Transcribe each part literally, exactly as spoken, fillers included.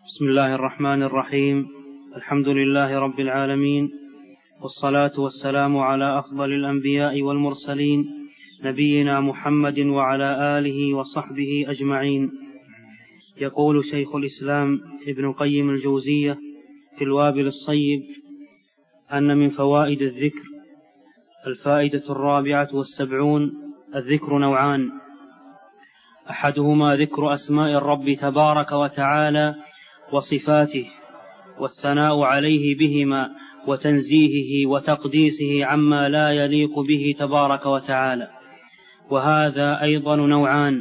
بسم الله الرحمن الرحيم. الحمد لله رب العالمين، والصلاة والسلام على أفضل الأنبياء والمرسلين نبينا محمد وعلى آله وصحبه أجمعين. يقول شيخ الإسلام ابن القيم الجوزية في الوابل الصيب أن من فوائد الذكر الفائدة الرابعة والسبعون: الذكر نوعان، أحدهما ذكر أسماء الرب تبارك وتعالى وصفاته والثناء عليه بهما وتنزيهه وتقديسه عما لا يليق به تبارك وتعالى، وهذا أيضا نوعان،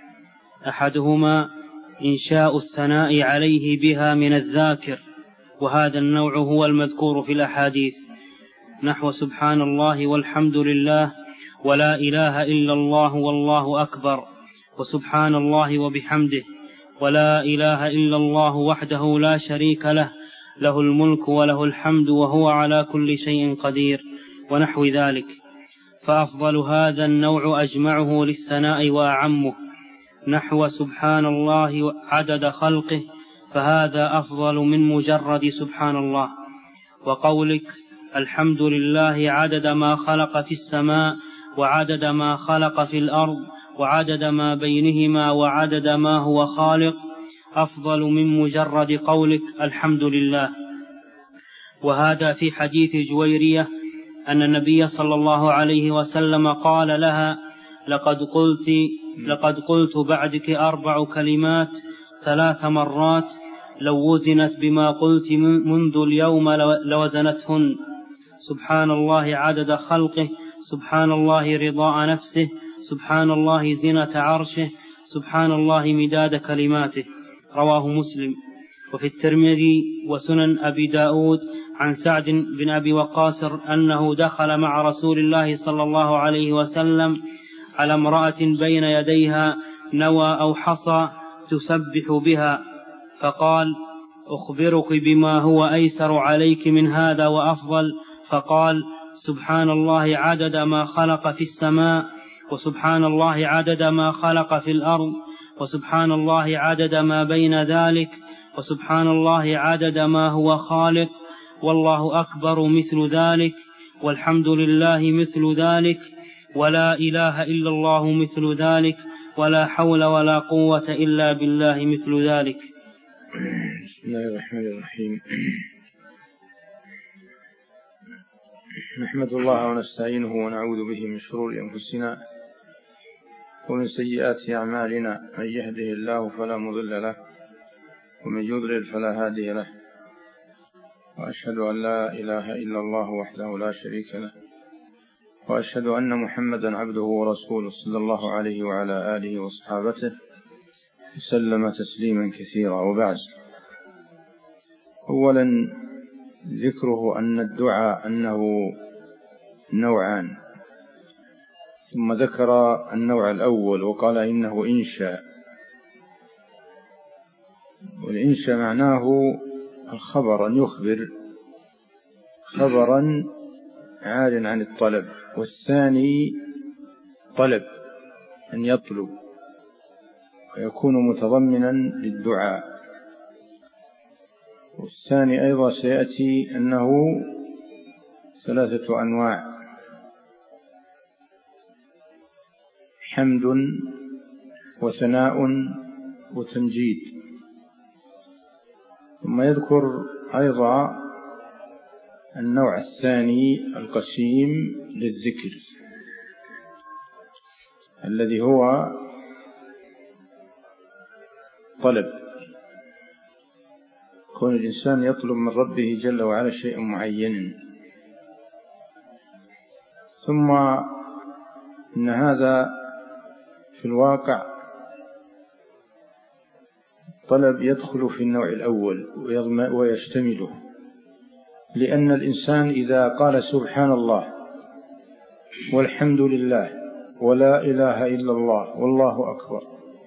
أحدهما إنشاء الثناء عليه بها من الذاكر، وهذا النوع هو المذكور في الأحاديث، نحو سبحان الله والحمد لله ولا إله إلا الله والله أكبر، وسبحان الله وبحمده، ولا إله إلا الله وحده لا شريك له، له الملك وله الحمد وهو على كل شيء قدير، ونحو ذلك. فأفضل هذا النوع أجمعه للثناء وأعمه، نحو سبحان الله عدد خلقه، فهذا أفضل من مجرد سبحان الله. وقولك الحمد لله عدد ما خلق في السماء وعدد ما خلق في الأرض وعدد ما بينهما وعدد ما هو خالق، أفضل من مجرد قولك الحمد لله. وهذا في حديث جويرية أن النبي صلى الله عليه وسلم قال لها: لقد قلت, لقد قلت بعدك أربع كلمات ثلاث مرات، لو وزنت بما قلت منذ اليوم لوزنتهن: سبحان الله عدد خلقه، سبحان الله رضاء نفسه، سبحان الله زنة عرشه، سبحان الله مداد كلماته. رواه مسلم. وفي الترمذي وسنن أبي داود عن سعد بن أبي وقاص أنه دخل مع رسول الله صلى الله عليه وسلم على امرأة بين يديها نوى أو حصى تسبح بها، فقال: أخبرك بما هو أيسر عليك من هذا وأفضل؟ فقال: سبحان الله عدد ما خلق في السماء، وسبحان الله عدد ما خلق في الأرض، وسبحان الله عدد ما بين ذلك، وسبحان الله عدد ما هو خالق، والله أكبر مثل ذلك، والحمد لله مثل ذلك، ولا إله إلا الله مثل ذلك، ولا حول ولا قوة إلا بالله مثل ذلك. بسم الله الرحمن الرحيم. نحمد الله ونستعينه ونعوذ به من شرور أنفسنا ومن سيئات أعمالنا، من يهده الله فلا مضل له ومن يضلل فلا هادي له، وأشهد أن لا إله إلا الله وحده لا شريك له، وأشهد أن محمدا عبده ورسوله صلى الله عليه وعلى آله وصحابته وسلم تسليما كثيرا. وبعد، أولا ذكره أن الدعاء أنه نوعان، ثم ذكر النوع الأول وقال إنه إنشاء. والإنشاء معناه الخبر، أن يخبر خبرا عال عن الطلب، والثاني طلب، أن يطلب ويكون متضمنا للدعاء. والثاني أيضا سيأتي أنه ثلاثة أنواع: حمد وثناء وتمجيد. ثم يذكر أيضا النوع الثاني القسيم للذكر، الذي هو طلب، كون الإنسان يطلب من ربه جل وعلا شيء معين. ثم إن هذا في الواقع طلب يدخل في النوع الأول ويشتمله، لأن الإنسان إذا قال سبحان الله والحمد لله ولا إله إلا الله والله أكبر،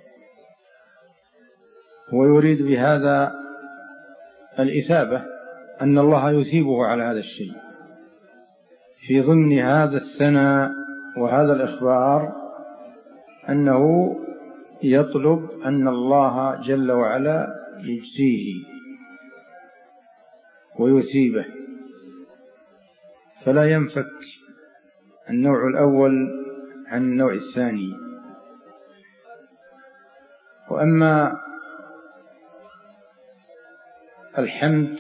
ويريد بهذا الإثابة، أن الله يثيبه على هذا الشيء، في ضمن هذا الثناء وهذا الإخبار أنه يطلب أن الله جل وعلا يجزيه ويثيبه، فلا ينفك النوع الأول عن النوع الثاني. وأما الحمد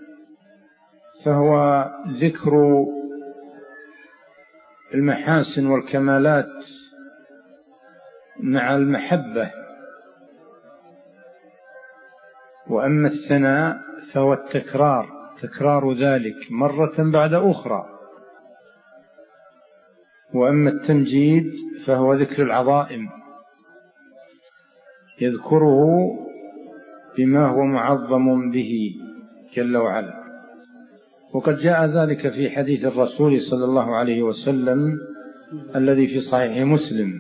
فهو ذكر المحاسن والكمالات مع المحبة، وأما الثناء فهو التكرار، تكرار ذلك مرة بعد أخرى. وأما التمجيد فهو ذكر العظائم، يذكره بما هو معظم به جل وعلا. وقد جاء ذلك في حديث الرسول صلى الله عليه وسلم الذي في صحيح مسلم،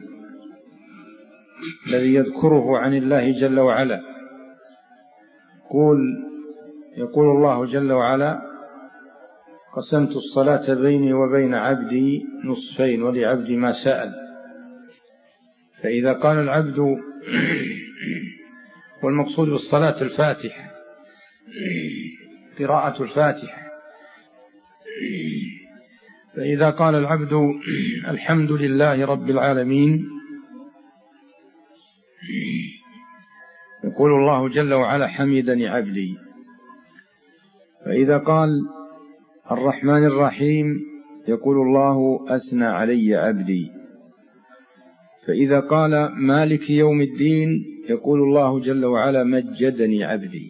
الذي يذكره عن الله جل وعلا. يقول يقول الله جل وعلا: قسمت الصلاة بيني وبين عبدي نصفين ولعبدي ما سأل. فإذا قال العبد، والمقصود بالصلاة الفاتحة، قراءة الفاتحة، فإذا قال العبد الحمد لله رب العالمين، يقول الله جل وعلا: حمدني عبدي. فإذا قال الرحمن الرحيم، يقول الله: أثنى علي عبدي. فإذا قال مالك يوم الدين، يقول الله جل وعلا: مجدني عبدي.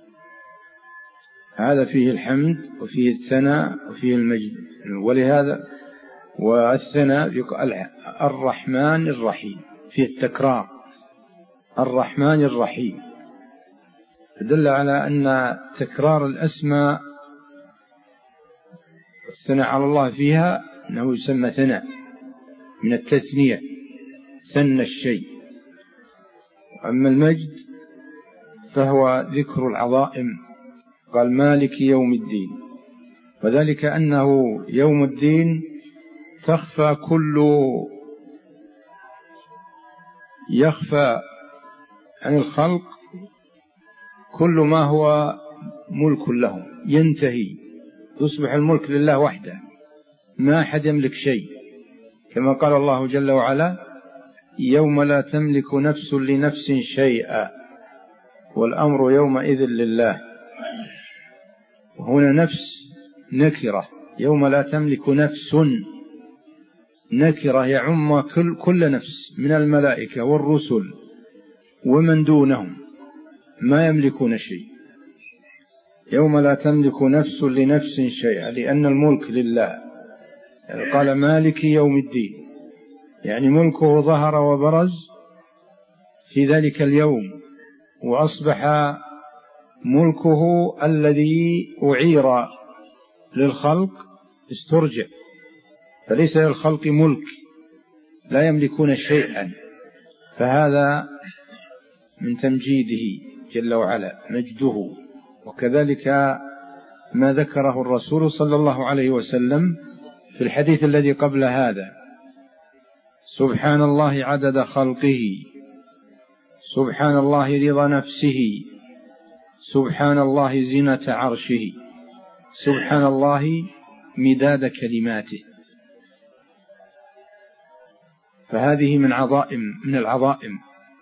هذا فيه الحمد وفيه الثناء وفيه المجد. ولهذا والثناء الرحمن الرحيم، فيه التكرار، الرحمن الرحيم، دل على أن تكرار الأسماء الثناء على الله فيها أنه يسمى ثناء من التثنية، ثنى الشيء. أما المجد فهو ذكر العظائم، قال مالك يوم الدين، وذلك أنه يوم الدين تخفى كل يخفى عن الخلق كل ما هو ملك لهم، ينتهي، يصبح الملك لله وحده، ما أحد يملك شيء، كما قال الله جل وعلا: يوم لا تملك نفس لنفس شيئا والأمر يومئذ لله. وهنا نفس نكرة، يوم لا تملك نفس نكرة يعم كل, كل نفس من الملائكة والرسل ومن دونهم، ما يملكون شيء. يوم لا تملك نفس لنفس شيئا، لأن الملك لله. يعني قال مالك يوم الدين، يعني ملكه ظهر وبرز في ذلك اليوم، وأصبح ملكه الذي أعير للخلق استرجع، فليس للخلق ملك، لا يملكون شيئا. فهذا من تمجيده جل وعلا، مجده. وكذلك ما ذكره الرسول صلى الله عليه وسلم في الحديث الذي قبل هذا: سبحان الله عدد خلقه، سبحان الله رضا نفسه، سبحان الله زينة عرشه، سبحان الله مداد كلماته. فهذه من عظائم من العظائم،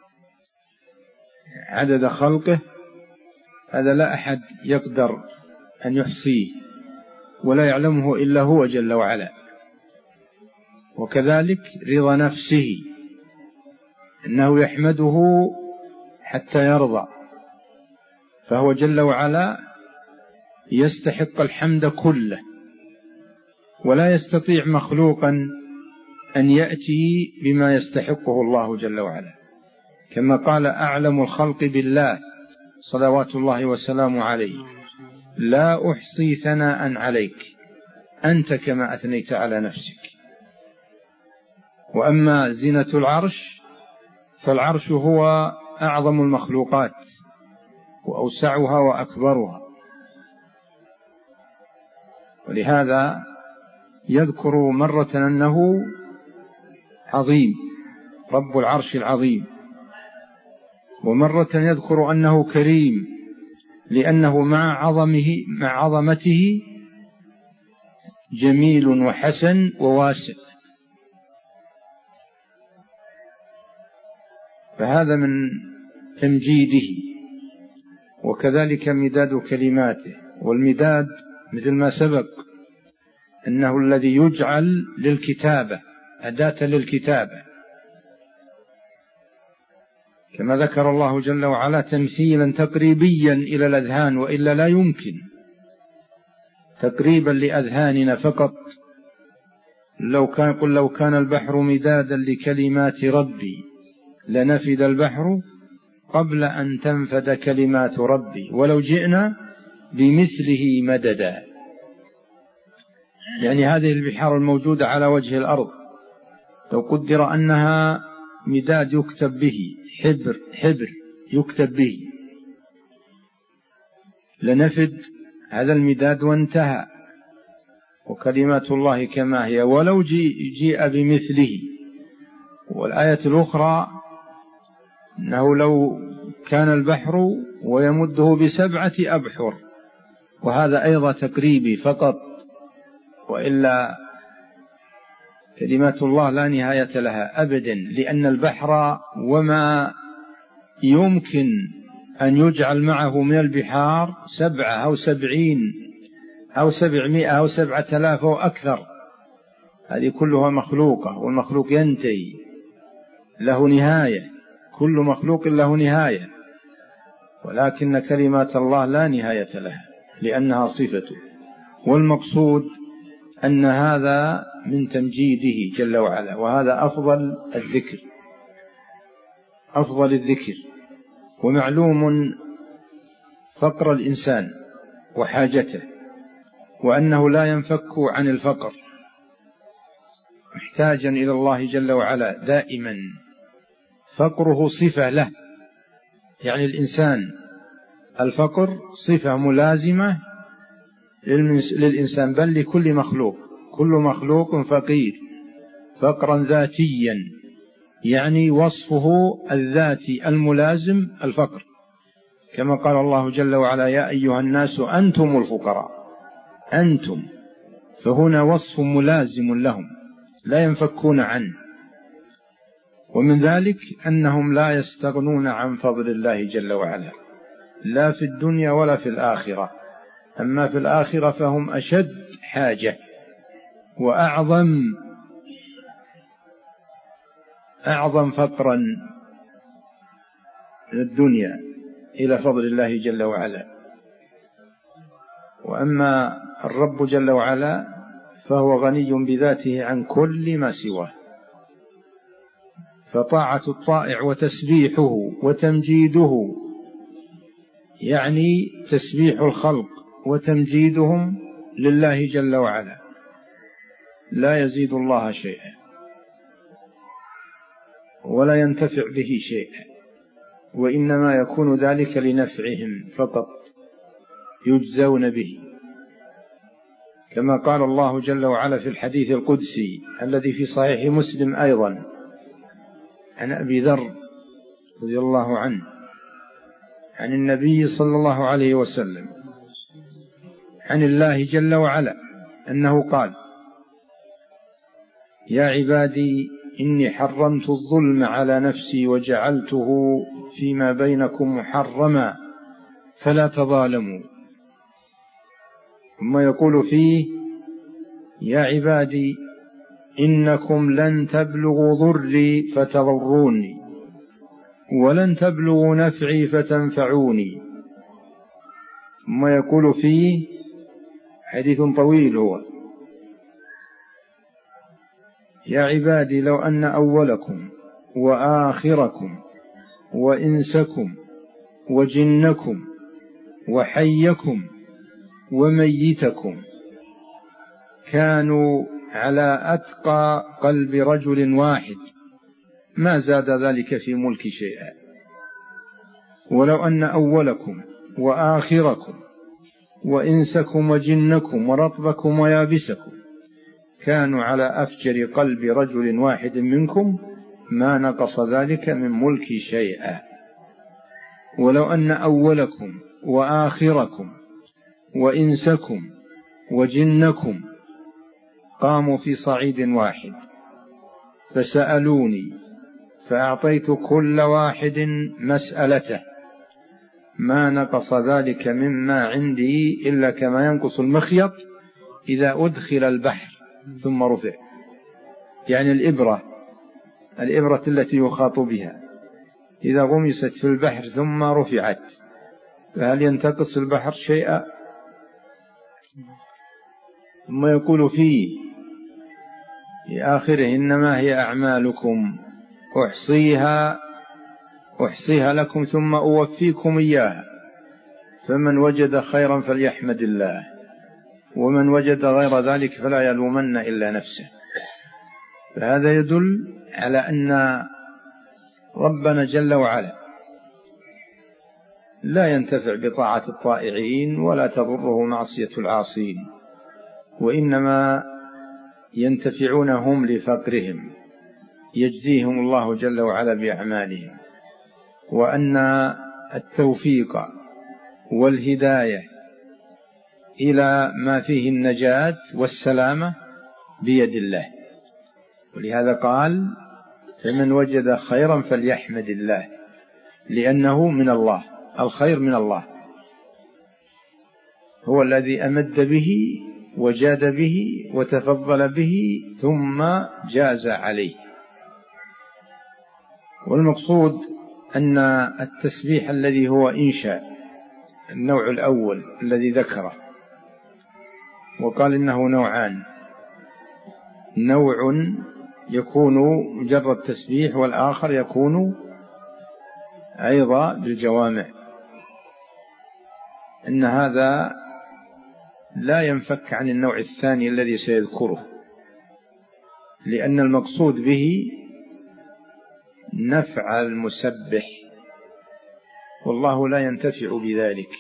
عدد خلقه، هذا لا أحد يقدر أن يحصيه ولا يعلمه إلا هو جل وعلا. وكذلك رضا نفسه، إنه يحمده حتى يرضى، فهو جل وعلا يستحق الحمد كله، ولا يستطيع مخلوقا أن يأتي بما يستحقه الله جل وعلا، كما قال أعلم الخلق بالله صلوات الله وسلامه عليه: لا أحصي ثناء عليك أنت كما أثنيت على نفسك. وأما زينة العرش فالعرش هو أعظم المخلوقات وأوسعها وأكبرها، ولهذا يذكر مرة أنه عظيم، رب العرش العظيم، ومرة يذكر أنه كريم لأنه مع عظمه مع عظمته جميل وحسن وواسع، فهذا من تمجيده. وكذلك مداد كلماته، والمداد مثل ما سبق أنه الذي يجعل للكتابة، أداة للكتابة، كما ذكر الله جل وعلا تمثيلا تقريبيا إلى الأذهان، وإلا لا يمكن تقريبا لأذهاننا فقط. لو كان قل لو كان البحر مدادا لكلمات ربي لنفد البحر قبل أن تنفد كلمات ربي ولو جئنا بمثله مددا. يعني هذه البحار الموجودة على وجه الأرض لو قدر أنها مداد يكتب به، حبر حبر يكتب به، لنفد هذا المداد وانتهى، وكلمات الله كما هي ولو جيء بمثله. والآية الأخرى أنه لو كان البحر ويمده بسبعة أبحر، وهذا أيضا تقريبي فقط، وإلا كلمات الله لا نهاية لها أبدا، لأن البحر وما يمكن أن يجعل معه من البحار سبعة أو سبعين أو سبعمائة أو سبعة آلاف أو أكثر، هذه كلها مخلوقة، والمخلوق ينتهي له نهاية، كل مخلوق له نهاية، ولكن كلمات الله لا نهاية لها لأنها صفته. والمقصود أن هذا من تمجيده جل وعلا، وهذا أفضل الذكر، أفضل الذكر. ومعلوم فقر الإنسان وحاجته، وأنه لا ينفك عن الفقر، محتاجا إلى الله جل وعلا دائما، فقره صفة له. يعني الإنسان الفقر صفة ملازمة للإنسان، بل لكل مخلوق، كل مخلوق فقير فقرا ذاتيا، يعني وصفه الذاتي الملازم الفقر، كما قال الله جل وعلا يا أيها الناس أنتم الفقراء، أنتم، فهنا وصف ملازم لهم لا ينفكون عنه. ومن ذلك أنهم لا يستغنون عن فضل الله جل وعلا، لا في الدنيا ولا في الآخرة. أما في الآخرة فهم أشد حاجة وأعظم أعظم فقرا من الدنيا إلى فضل الله جل وعلا. وأما الرب جل وعلا فهو غني بذاته عن كل ما سواه، فطاعة الطائع وتسبيحه وتمجيده، يعني تسبيح الخلق وتمجيدهم لله جل وعلا، لا يزيد الله شيئا ولا ينتفع به شيئا، وإنما يكون ذلك لنفعهم فقط، يجزون به، كما قال الله جل وعلا في الحديث القدسي الذي في صحيح مسلم أيضا عن أبي ذر رضي الله عنه عن النبي صلى الله عليه وسلم عن الله جل وعلا أنه قال يا عبادي إني حرمت الظلم على نفسي وجعلته فيما بينكم محرما فلا تظالموا. ثم يقول فيه يا عبادي إنكم لن تبلغوا ضري فتضروني ولن تبلغوا نفعي فتنفعوني. ثم يقول فيه حديث طويل هو يا عبادي لو أن أولكم وآخركم وإنسكم وجنكم وحيكم وميتكم كانوا على أتقى قلب رجل واحد ما زاد ذلك في ملك شيئا، ولو أن أولكم وآخركم وإنسكم وجنكم ورطبكم ويابسكم كانوا على أفجر قلب رجل واحد منكم ما نقص ذلك من ملك شيئا. ولو أن أولكم وآخركم وإنسكم وجنكم قاموا في صعيد واحد فسألوني فأعطيت كل واحد مسألته ما نقص ذلك مما عندي إلا كما ينقص المخيط إذا أدخل البحر ثم رفع. يعني الإبرة الإبرة التي يخاط بها إذا غمست في البحر ثم رفعت فهل ينتقص البحر شيئا؟ ثم يقول فيه في آخره إنما هي أعمالكم أحصيها أحصيها لكم ثم أوفيكم إياها فمن وجد خيرا فليحمد الله ومن وجد غير ذلك فلا يلومن إلا نفسه. فهذا يدل على أن ربنا جل وعلا لا ينتفع بطاعة الطائعين ولا تضره معصية العاصين، وإنما ينتفعون هم لفقرهم يجزيهم الله جل وعلا بأعمالهم، وأن التوفيق والهداية إلى ما فيه النجاة والسلامة بيد الله. ولهذا قال فمن وجد خيرا فليحمد الله لأنه من الله، الخير من الله هو الذي أمد به وجاد به وتفضل به ثم جاز عليه. والمقصود أن التسبيح الذي هو إنشاء النوع الأول الذي ذكره وقال إنه نوعان، نوع يكون مجرد تسبيح والآخر يكون أيضا بالجوامع، إن هذا لا ينفك عن النوع الثاني الذي سيذكره، لأن المقصود به نفع المسبح والله لا ينتفع بذلك،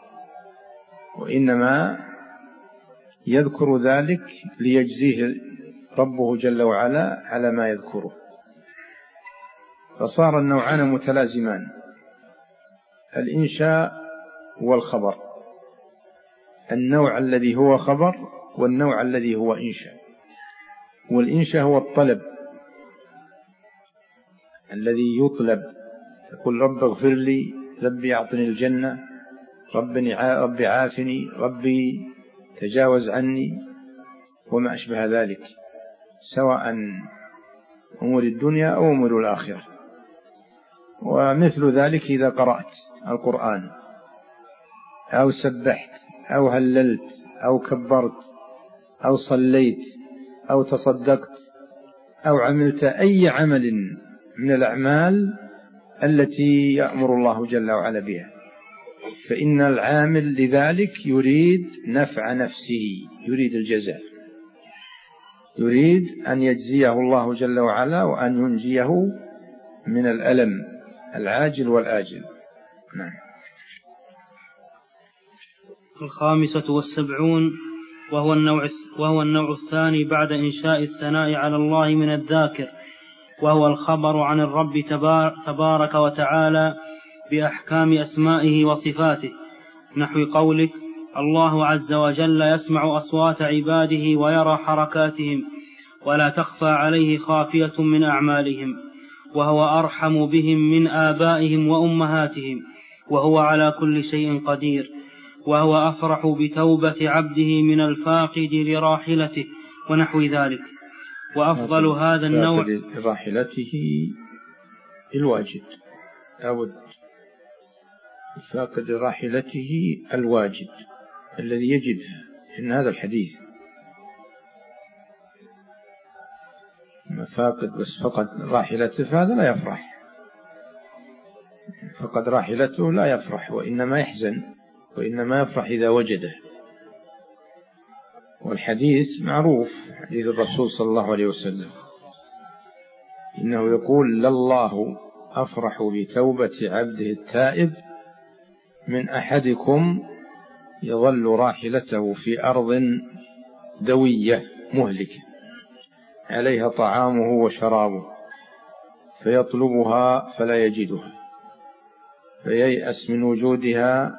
وإنما يذكر ذلك ليجزيه ربه جل وعلا على ما يذكره. فصار النوعان متلازمان، الإنشاء والخبر، النوع الذي هو خبر والنوع الذي هو إنشاء. والإنشاء هو الطلب الذي يطلب، تقول رب اغفر لي، ربي أعطني الجنة، ربي عافني، ربي تجاوز عني، وما أشبه ذلك، سواء أمور الدنيا أو أمور الآخرة. ومثل ذلك إذا قرأت القرآن أو سبحت أو هللت أو كبرت أو صليت أو تصدقت أو عملت أي عمل من الأعمال التي يأمر الله جل وعلا بها، فإن العامل لذلك يريد نفع نفسه، يريد الجزاء، يريد أن يجزيه الله جل وعلا وأن ينجيه من الألم العاجل والآجل. نعم. الخامسة والسبعون وهو النوع, وهو النوع الثاني بعد إنشاء الثناء على الله من الذاكر، وهو الخبر عن الرب تبارك وتعالى بأحكام أسمائه وصفاته، نحو قولك الله عز وجل يسمع أصوات عباده ويرى حركاتهم ولا تخفى عليه خافية من أعمالهم، وهو أرحم بهم من آبائهم وأمهاتهم، وهو على كل شيء قدير، وهو أفرح بتوبة عبده من الفاقد لراحلته ونحو ذلك. وأفضل هذا النوع لراحلته الواجد، أود فاقد راحلته الواجد الذي يجدها، إن هذا الحديث ما فاقد بس فقد راحلته فهذا لا يفرح، فقد راحلته لا يفرح وإنما يحزن، وإنما يفرح إذا وجده. والحديث معروف، حديث الرسول صلى الله عليه وسلم إنه يقول لله أفرح بتوبة عبده التائب من أحدكم يظل راحلته في أرض دوية مهلكة عليها طعامه وشرابه فيطلبها فلا يجدها، فييأس من وجودها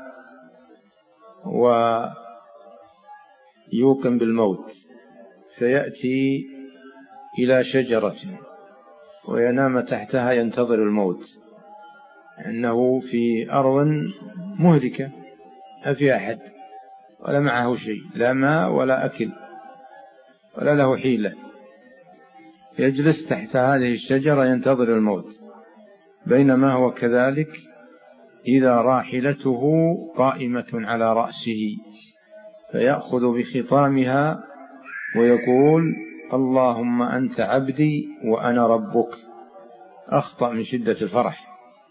ويوقن بالموت، فيأتي إلى شجرة وينام تحتها ينتظر الموت، أنه في أرض مهلكة ما في أحد ولا معه شيء، لا ماء ولا أكل ولا له حيلة، يجلس تحت هذه الشجرة ينتظر الموت. بينما هو كذلك إذا راحلته قائمة على رأسه فيأخذ بخطامها ويقول: اللهم أنت عبدي وأنا ربك. أخطأ من شدة الفرح.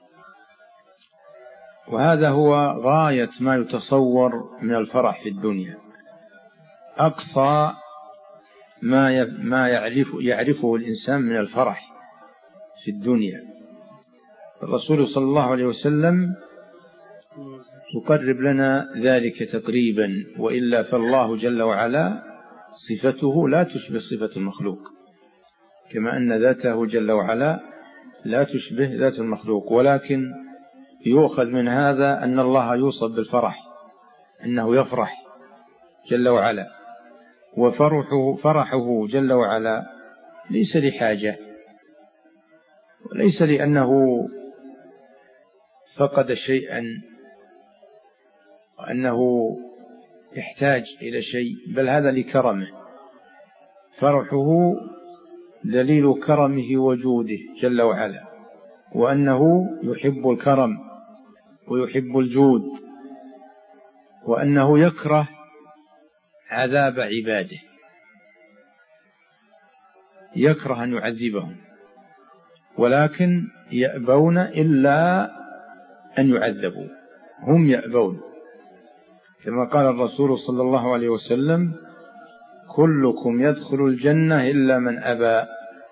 وهذا هو غاية ما يتصور من الفرح في الدنيا، أقصى ما ما يعرف يعرفه الإنسان من الفرح في الدنيا. الرسول صلى الله عليه وسلم يقرب لنا ذلك تقريبا، وإلا فالله جل وعلا صفته لا تشبه صفة المخلوق، كما أن ذاته جل وعلا لا تشبه ذات المخلوق. ولكن يؤخذ من هذا أن الله يوصف بالفرح، أنه يفرح جل وعلا، وفرحه فرحه جل وعلا ليس لحاجة، وليس لأنه فقد شيئا وأنه يحتاج إلى شيء، بل هذا لكرمه. فرحه دليل كرمه وجوده جل وعلا، وأنه يحب الكرم ويحب الجود، وأنه يكره عذاب عباده، يكره أن يعذبهم، ولكن يأبون إلا أن يعذبوا، هم يأبون، كما قال الرسول صلى الله عليه وسلم: كلكم يدخل الجنة إلا من أبى.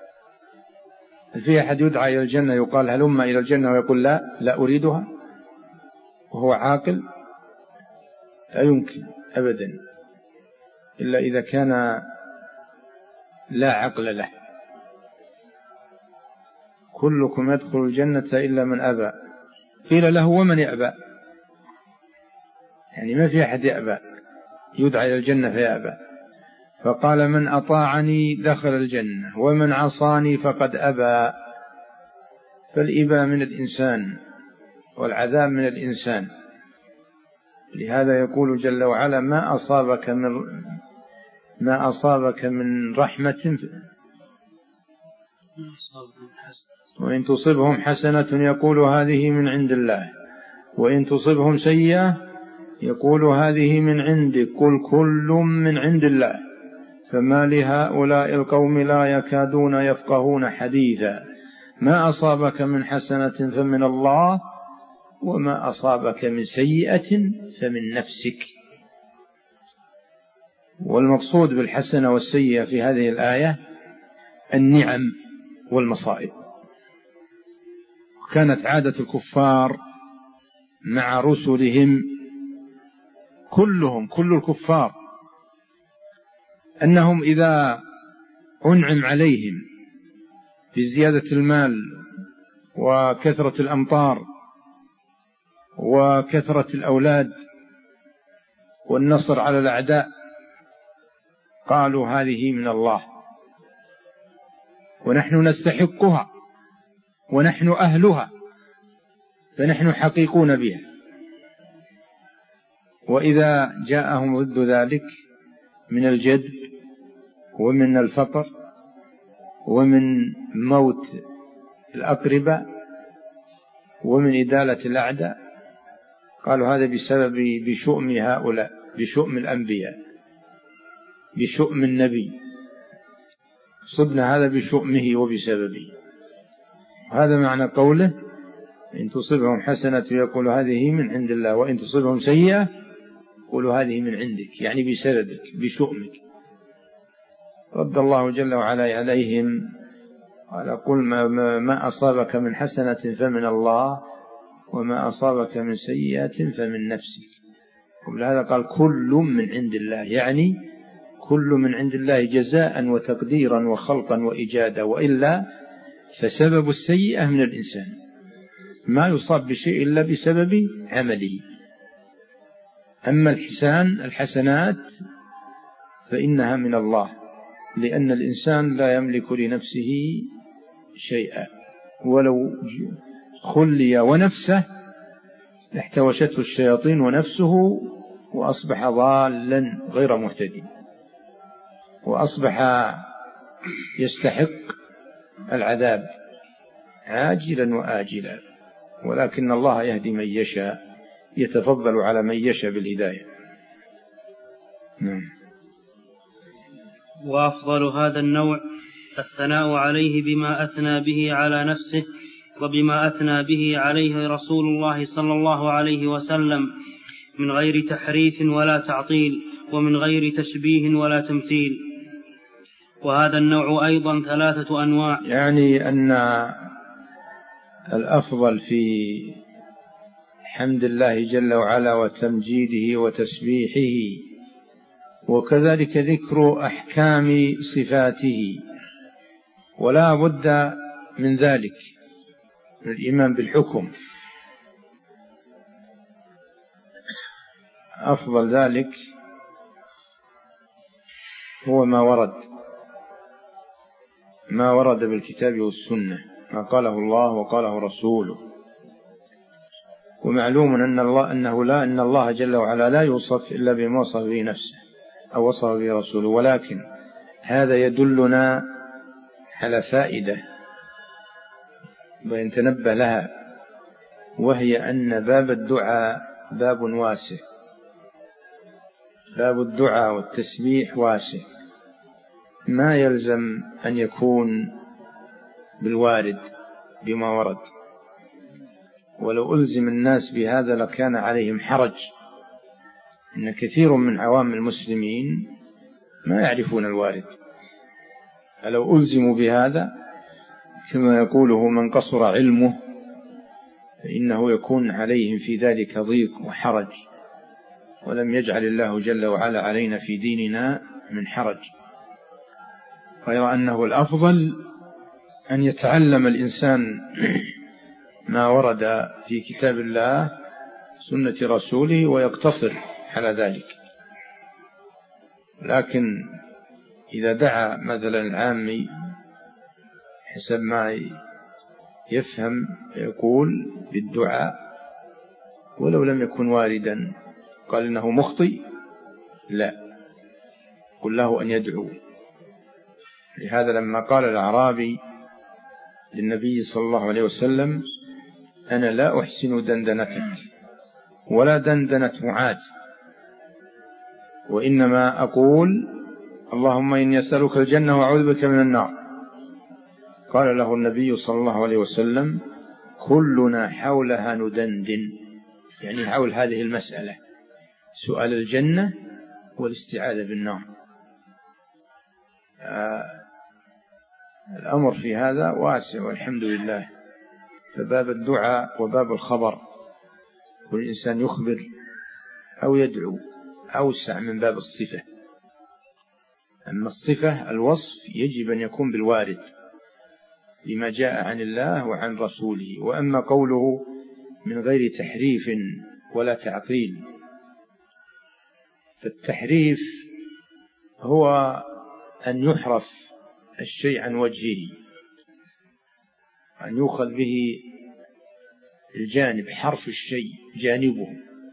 في أحد يدعى إلى الجنة يقال هلم إلى الجنة ويقول لا لا أريدها وهو عاقل؟ لا يمكن أبدا، إلا إذا كان لا عقل له. كلكم يدخل الجنة إلا من أبى. قيل له: ومن يأبى؟ يعني ما في أحد يأبى، يدعى إلى الجنة فيأبى. فقال: من أطاعني دخل الجنة، ومن عصاني فقد أبى. فالإباء من الإنسان والعذاب من الإنسان. لهذا يقول جل وعلا: ما أصابك من ما أصابك من رحمة وإن تصبهم حسنة يقول هذه من عند الله، وإن تصبهم سيئة يقول هذه من عندك، قل كل من عند الله فما لهؤلاء القوم لا يكادون يفقهون حديثا. ما أصابك من حسنة فمن الله، وما أصابك من سيئة فمن نفسك. والمقصود بالحسنة والسيئة في هذه الآية النعم والمصائب. كانت عادة الكفار مع رسلهم كلهم كل الكفار أنهم إذا أنعم عليهم بزيادة المال وكثرة الأمطار وكثرة الأولاد والنصر على الأعداء قالوا هذه من الله ونحن نستحقها ونحن أهلها فنحن حقيقون بها. وإذا جاءهم ضد ذلك من الجد ومن الفقر ومن موت الأقرباء ومن إدالة الأعداء قالوا هذا بسبب بشؤم هؤلاء، بشؤم الأنبياء، بشؤم النبي، صبنا هذا بشؤمه وبسببه. هذا معنى قوله: إن تصبهم حسنة يقول هذه من عند الله، وإن تصبهم سيئة يقول هذه من عندك، يعني بسببك بشؤمك. رد الله جل وعلا عليهم قال: قل ما, ما أصابك من حسنة فمن الله، وما أصابك من سيئة فمن نفسك. قبل هذا قال: كل من عند الله، يعني كل من عند الله جزاء وتقديرا وخلقا وإيجادا، وإلا فسبب السيئة من الإنسان. ما يصاب بشيء إلا بسبب عمله. أما الحسان الحسنات فإنها من الله، لأن الإنسان لا يملك لنفسه شيئا، ولو خلي ونفسه لاحتوشته الشياطين ونفسه وأصبح ضالا غير مهتدي، وأصبح يستحق العذاب عاجلا وآجلا. ولكن الله يهدي من يشاء، يتفضل على من يشاء بالهداية. نعم. وأفضل هذا النوع الثناء عليه بما أثنى به على نفسه وبما أثنى به عليه رسول الله صلى الله عليه وسلم، من غير تحريف ولا تعطيل، ومن غير تشبيه ولا تمثيل. وهذا النوع أيضا ثلاثة أنواع، يعني أن الأفضل في حمد الله جل وعلا وتمجيده وتسبيحه، وكذلك ذكر أحكام صفاته، ولا بد من ذلك، من الإيمان بالحكم. أفضل ذلك هو ما ورد ما ورد بالكتاب والسنة، ما قاله الله وقاله رسوله. ومعلوم أن الله أنه لا أن الله جل وعلا لا يوصف إلا بما وصف به نفسه أو وصف به رسوله، ولكن هذا يدلنا على فائدة وينتنبه لها، وهي أن باب الدعاء باب واسع، باب الدعاء والتسبيح واسع، ما يلزم أن يكون بالوارد بما ورد. ولو ألزم الناس بهذا لكان عليهم حرج، إن كثير من عوام المسلمين ما يعرفون الوارد، فلو ألزموا بهذا كما يقوله من قصر علمه فإنه يكون عليهم في ذلك ضيق وحرج، ولم يجعل الله جل وعلا علينا في ديننا من حرج، غير أنه الأفضل أن يتعلم الإنسان ما ورد في كتاب الله سنة رسوله ويقتصر على ذلك. لكن إذا دعا مثلا العامي حسب ما يفهم يقول بالدعاء ولو لم يكن واردا، قال إنه مخطئ، لا، قل له أن يدعو. لهذا لما قال الأعرابي للنبي صلى الله عليه وسلم أنا لا أحسن دندنتك ولا دندنة معاذ، وإنما أقول اللهم إني أسألك الجنة وأعوذ بك من النار، قال له النبي صلى الله عليه وسلم كلنا حولها ندندن، يعني حول هذه المسألة، سؤال الجنة والاستعاذة بالنار. آه الأمر في هذا واسع والحمد لله. فباب الدعاء وباب الخبر، والإنسان يخبر أو يدعو أوسع من باب الصفة. أما الصفة الوصف يجب أن يكون بالوارد لما جاء عن الله وعن رسوله. وأما قوله من غير تحريف ولا تعطيل، فالتحريف هو أن يحرف الشيء عن وجهه، أن يؤخذ به الجانب، حرف الشيء جانبه،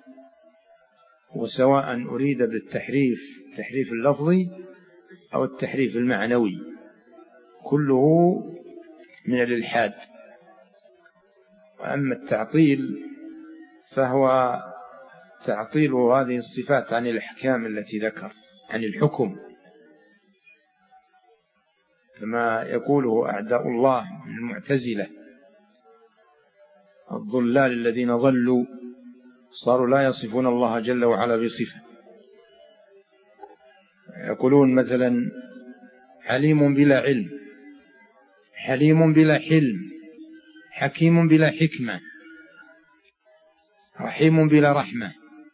وسواء أريد بالتحريف التحريف اللفظي أو التحريف المعنوي كله من الإلحاد. وأما التعطيل فهو تعطيل هذه الصفات عن الأحكام التي ذكر، عن الحكم، كما يقوله أعداء الله من المعتزلة الضلال الذين ضلوا صاروا لا يصفون الله جل وعلا بصفة. يقولون مثلا حليم بلا علم، حليم بلا حلم، حكيم بلا حكمة، رحيم بلا رحمة،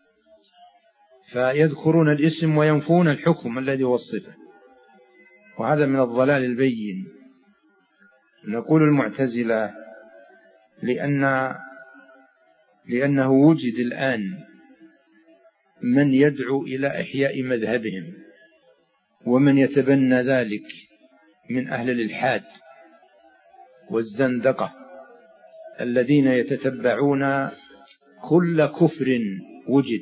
فيذكرون الاسم وينفون الحكم الذي هو الصفة، وهذا من الضلال البين. نقول المعتزلة لأن لأنه وجد الآن من يدعو إلى إحياء مذهبهم، ومن يتبنى ذلك من أهل الإلحاد والزندقة الذين يتتبعون كل كفر وجد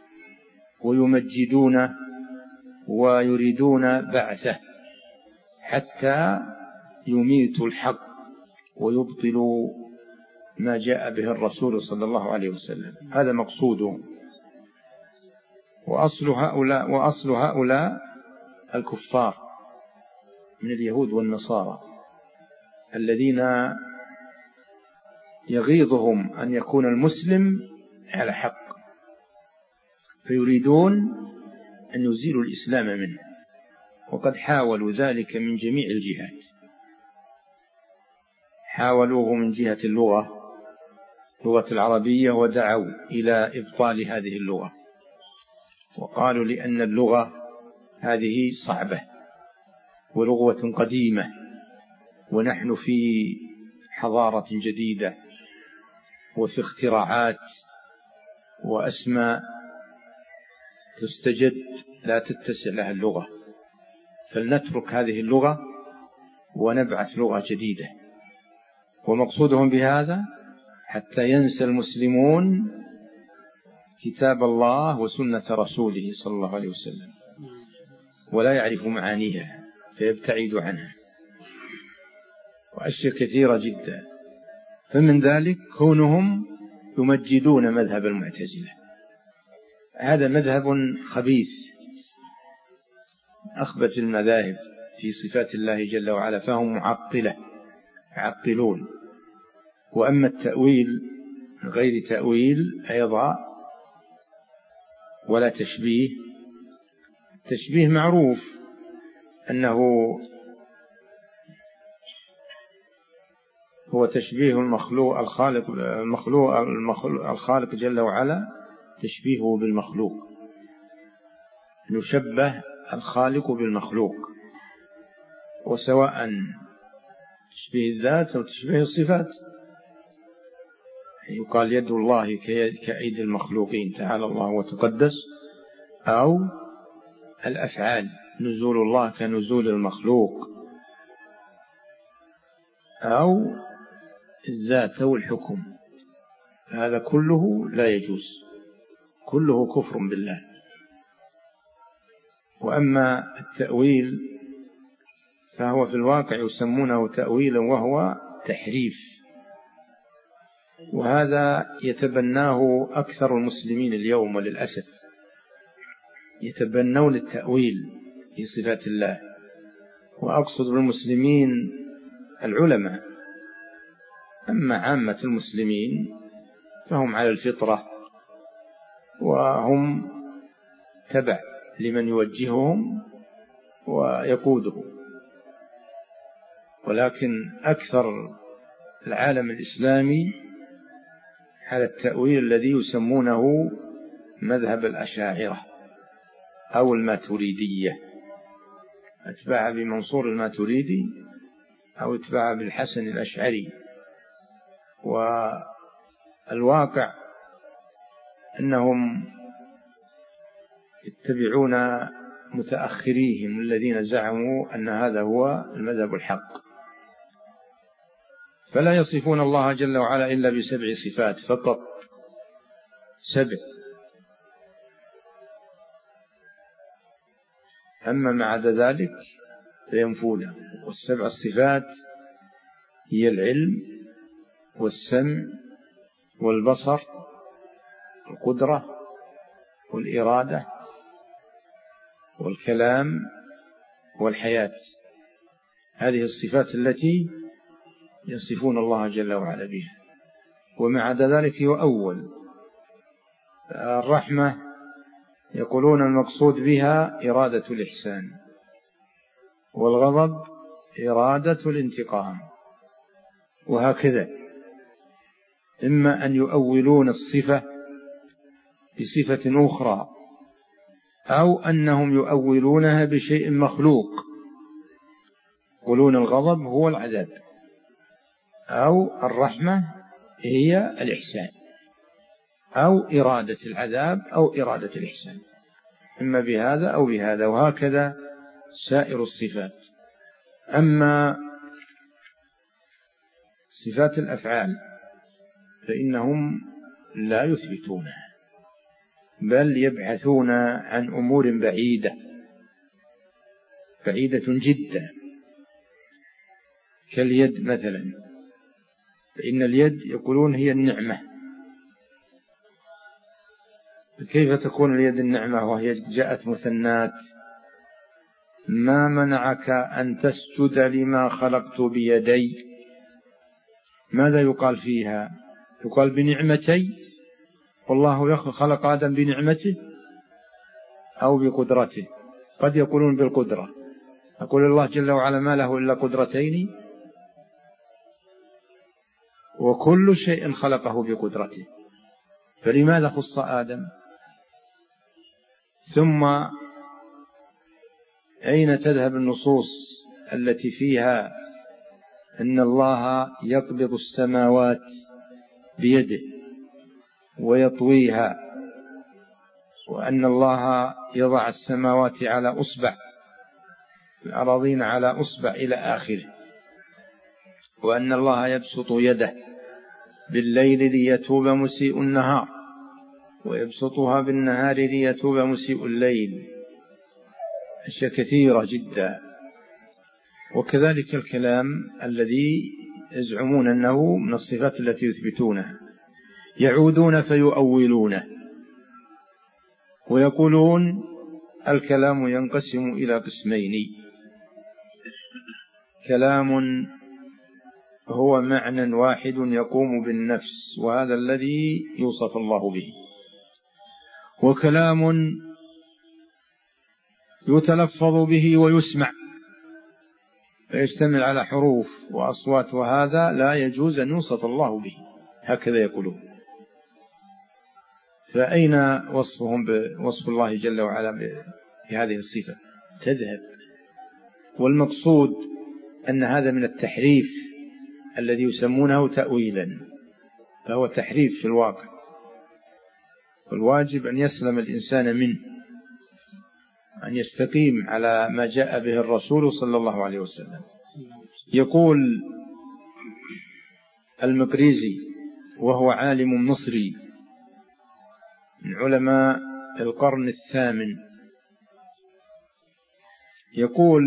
ويمجدون ويريدون بعثه حتى يميتوا الحق ويبطلوا ما جاء به الرسول صلى الله عليه وسلم. هذا مقصودهم. وأصل هؤلاء وأصل هؤلاء الكفار من اليهود والنصارى الذين يغيظهم أن يكون المسلم على حق، فيريدون أن يزيلوا الإسلام منه، وقد حاولوا ذلك من جميع الجهات. حاولوه من جهة اللغة، لغة العربية، ودعوا إلى إبطال هذه اللغة، وقالوا لأن اللغة هذه صعبة ولغة قديمة، ونحن في حضارة جديدة وفي اختراعات وأسماء تستجد لا تتسع لها اللغة، فلنترك هذه اللغة ونبعث لغة جديدة. ومقصودهم بهذا حتى ينسى المسلمون كتاب الله وسنة رسوله صلى الله عليه وسلم ولا يعرفوا معانيها فيبتعدوا عنها، وأشياء كثيرة جدا. فمن ذلك كونهم يمجدون مذهب المعتزلة، هذا مذهب خبيث أخبث المذاهب في صفات الله جل وعلا، فهم معطلة يعطلون. وأما التأويل غير تأويل أيضا ولا تشبيه، التشبيه معروف أنه هو تشبيه المخلوق الخالق المخلوق الخالق جل وعلا، تشبيهه بالمخلوق، نشبه الخالق بالمخلوق، وسواء تشبيه الذات أو تشبيه الصفات. يقال يد الله كأيدي المخلوقين تعالى الله وتقدس، أو الأفعال نزول الله كنزول المخلوق، أو الذات والحكم. هذا كله لا يجوز، كله كفر بالله. وأما التأويل فهو في الواقع يسمونه تأويلا وهو تحريف، وهذا يتبناه أكثر المسلمين اليوم وللأسف، يتبنون التأويل في صفات الله. وأقصد بالمسلمين العلماء، أما عامة المسلمين فهم على الفطرة وهم تبع لمن يوجههم ويقودهم، ولكن أكثر العالم الإسلامي على التأويل الذي يسمونه مذهب الأشاعرة أو الماتريدية، أتباع بمنصور الماتريدي أو أتباع بالحسن الأشعري. والواقع أنهم يتبعون متأخريهم الذين زعموا أن هذا هو المذهب الحق، فلا يصفون الله جل وعلا إلا بسبع صفات فقط، سبع. أما ما عدا ذلك فينفونه. والسبع الصفات هي العلم والسمع والبصر والقدرة والإرادة والكلام والحياة. هذه الصفات التي يصفون الله جل وعلا بها. وما عدا ذلك يؤول. الرحمة يقولون المقصود بها إرادة الإحسان، والغضب إرادة الانتقام، وهكذا. إما أن يؤولون الصفة بصفة أخرى، أو أنهم يؤولونها بشيء مخلوق، يقولون الغضب هو العذاب، أو الرحمة هي الإحسان، أو إرادة العذاب أو إرادة الإحسان، إما بهذا أو بهذا، وهكذا سائر الصفات. أما صفات الأفعال فإنهم لا يثبتونها، بل يبحثون عن أمور بعيدة بعيدة جدا، كاليد مثلا، فإن اليد يقولون هي النعمة، كيف تكون اليد النعمة وهي جاءت مثنات؟ ما منعك أن تسجد لما خلقت بيدي؟ ماذا يقال فيها؟ يقال بنعمتي، والله خلق آدم بنعمته أو بقدرته. قد يقولون بالقدرة، أقول الله جل وعلا ما له إلا قدرتين، وكل شيء خلقه بقدرته، فلماذا خص آدم؟ ثم أين تذهب النصوص التي فيها أن الله يقبض السماوات بيده ويطويها، وأن الله يضع السماوات على أصبع، الأراضين على أصبع إلى آخره، وأن الله يبسط يده بالليل ليتوب مسيء النهار ويبسطها بالنهار ليتوب مسيء الليل، أشياء كثيرة جدا. وكذلك الكلام الذي يزعمون أنه من الصفات التي يثبتونها، يعودون فيؤولونه ويقولون الكلام ينقسم إلى قسمين: كلام هو معنى واحد يقوم بالنفس، وهذا الذي يوصف الله به، وكلام يتلفظ به ويسمع فيشتمل على حروف وأصوات، وهذا لا يجوز أن يوصف الله به، هكذا يقولون. فأين وصفهم بوصف الله جل وعلا بهذه الصفة؟ تذهب. والمقصود أن هذا من التحريف الذي يسمونه تأويلا، فهو تحريف في الواقع، والواجب أن يسلم الإنسان منه، أن يستقيم على ما جاء به الرسول صلى الله عليه وسلم. يقول المقريزي وهو عالم مصري من علماء القرن الثامن، يقول: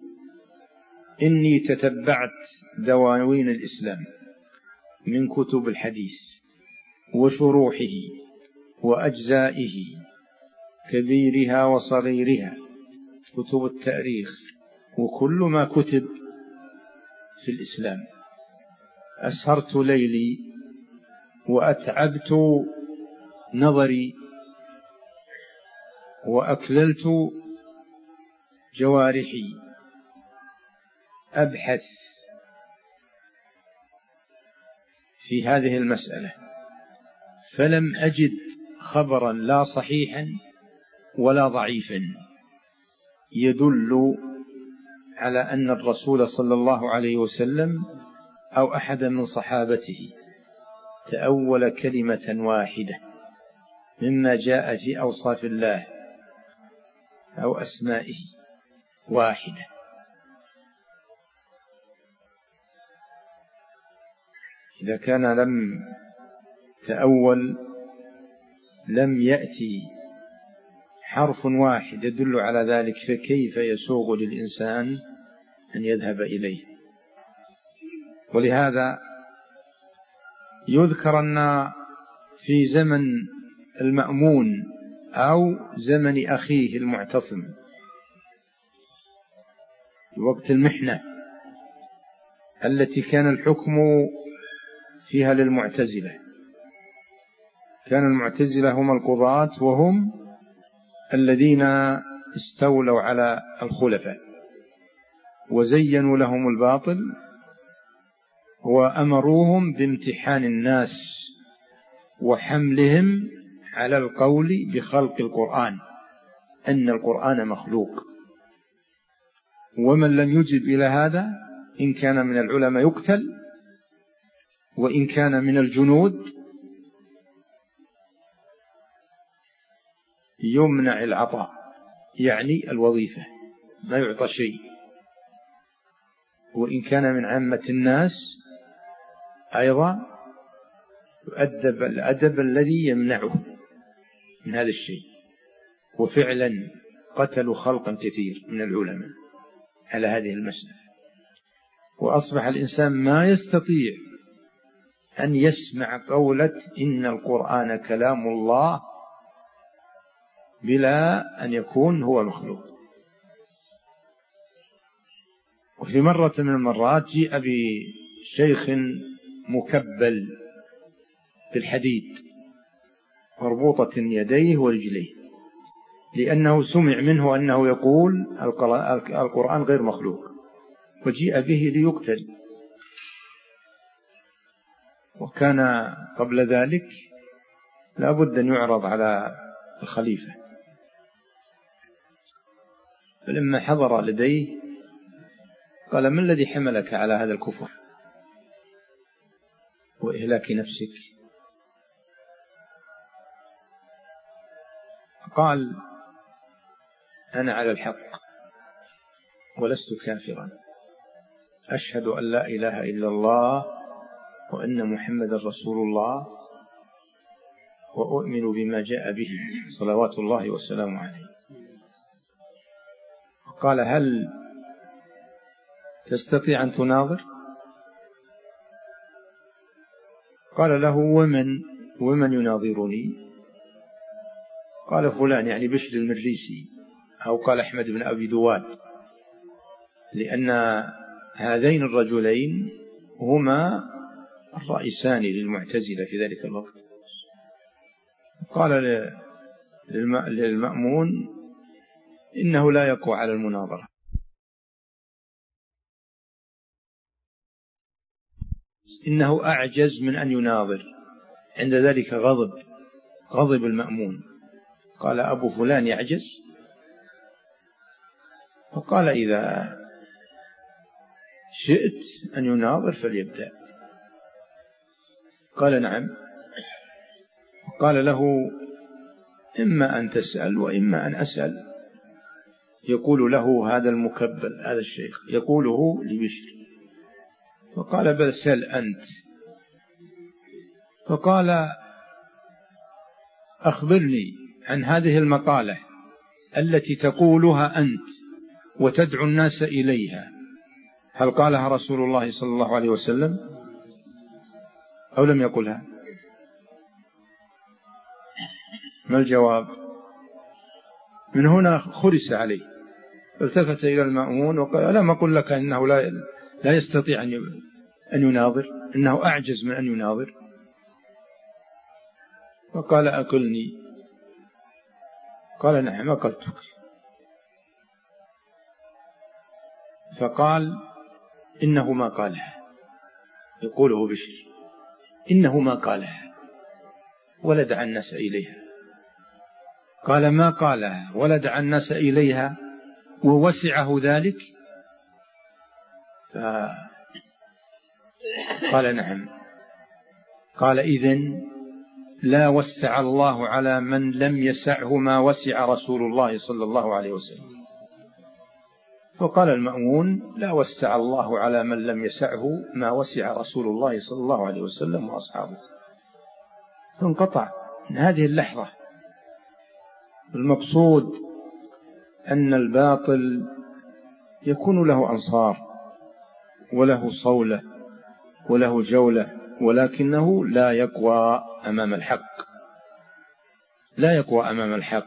إني تتبعت دواوين الإسلام من كتب الحديث وشروحه وأجزائه كبيرها وصغيرها، كتب التاريخ وكل ما كتب في الإسلام. أسهرت ليلي وأتعبت نظري وأكللت جوارحي أبحث في هذه المسألة، فلم أجد خبرا لا صحيحا ولا ضعيفا يدل على أن الرسول صلى الله عليه وسلم أو أحد من صحابته تأول كلمة واحدة مما جاء في أوصاف الله أو أسمائه واحدة. إذا كان لم تأول لم يأتي حرف واحد يدل على ذلك، فكيف يسوغ للإنسان أن يذهب إليه؟ ولهذا يذكر أن في زمن المأمون أو زمن أخيه المعتصم، وقت المحنة التي كان الحكم فيها للمعتزلة، كان المعتزلة هم القضاة وهم الذين استولوا على الخلفاء وزينوا لهم الباطل وأمروهم بامتحان الناس وحملهم على القول بخلق القرآن، أن القرآن مخلوق. ومن لم يجب إلى هذا إن كان من العلماء يقتل، وإن كان من الجنود يمنع العطاء، يعني الوظيفة ما يعطى شيء. وإن كان من عامة الناس أيضا يؤدب الأدب الذي يمنعه من هذا الشيء. وفعلا قتلوا خلقا كثير من العلماء على هذه المسألة، وأصبح الإنسان ما يستطيع أن يسمع قولة إن القرآن كلام الله بلا أن يكون هو مخلوق. وفي مرة من المرات جيء بشيخ مكبل بالحديد مربوطة يديه ورجليه، لأنه سمع منه أنه يقول القرآن غير مخلوق، وجيء به ليقتل. وكان قبل ذلك لا بد أن يعرض على الخليفة، فلما حضر لديه قال: ما الذي حملك على هذا الكفر وإهلاك نفسك؟ قال: أنا على الحق ولست كافرا، أشهد أن لا إله إلا الله وأن محمد رسول الله، وأؤمن بما جاء به صلوات الله والسلام عليه. قال: هل تستطيع أن تناظر؟ قال له: ومن ومن يناظرني؟ قال: فلان، يعني بشر المريسي، أو قال أحمد بن أبي دواد، لأن هذين الرجلين هما الرئيسان للمعتزلة في ذلك الوقت. قال للمأمون: إنه لا يقوى على المناظرة. إنه أعجز من أن يناظر. عند ذلك غضب غضب المأمون، قال: أبو فلان يعجز؟ فقال: إذا شئت أن يناظر فليبدأ. قال: نعم. قال له: إما أن تسأل وإما أن أسأل. يقول له هذا المكبل، هذا الشيخ يقوله لبشر. فقال: بل سل أنت. فقال: أخبرني عن هذه المقالة التي تقولها أنت وتدعو الناس إليها، هل قالها رسول الله صلى الله عليه وسلم أو لم يقلها؟ ما الجواب؟ من هنا خرس عليه، التفت إلى المأمون وقال: ألم أقل لك إنه لا لا يستطيع أن يناظر، إنه أعجز من أن يناظر؟ فقال: أكلني. قال: نعم أكلتك. فقال: إنه ما قالها، يقوله بشر، إنه ما قالها ولا دعا الناس إليها. قال: ما قالها ولا دعا الناس إليها ووسعه ذلك؟ فقال: نعم. قال: إذن لا وسع الله على من لم يسعه ما وسع رسول الله صلى الله عليه وسلم. فقال المأمون: لا وسع الله على من لم يسعه ما وسع رسول الله صلى الله عليه وسلم وأصحابه. فانقطع من هذه اللحظة. المقصود أن الباطل يكون له أنصار وله صولة وله جولة، ولكنه لا يقوى أمام الحق، لا يقوى أمام الحق.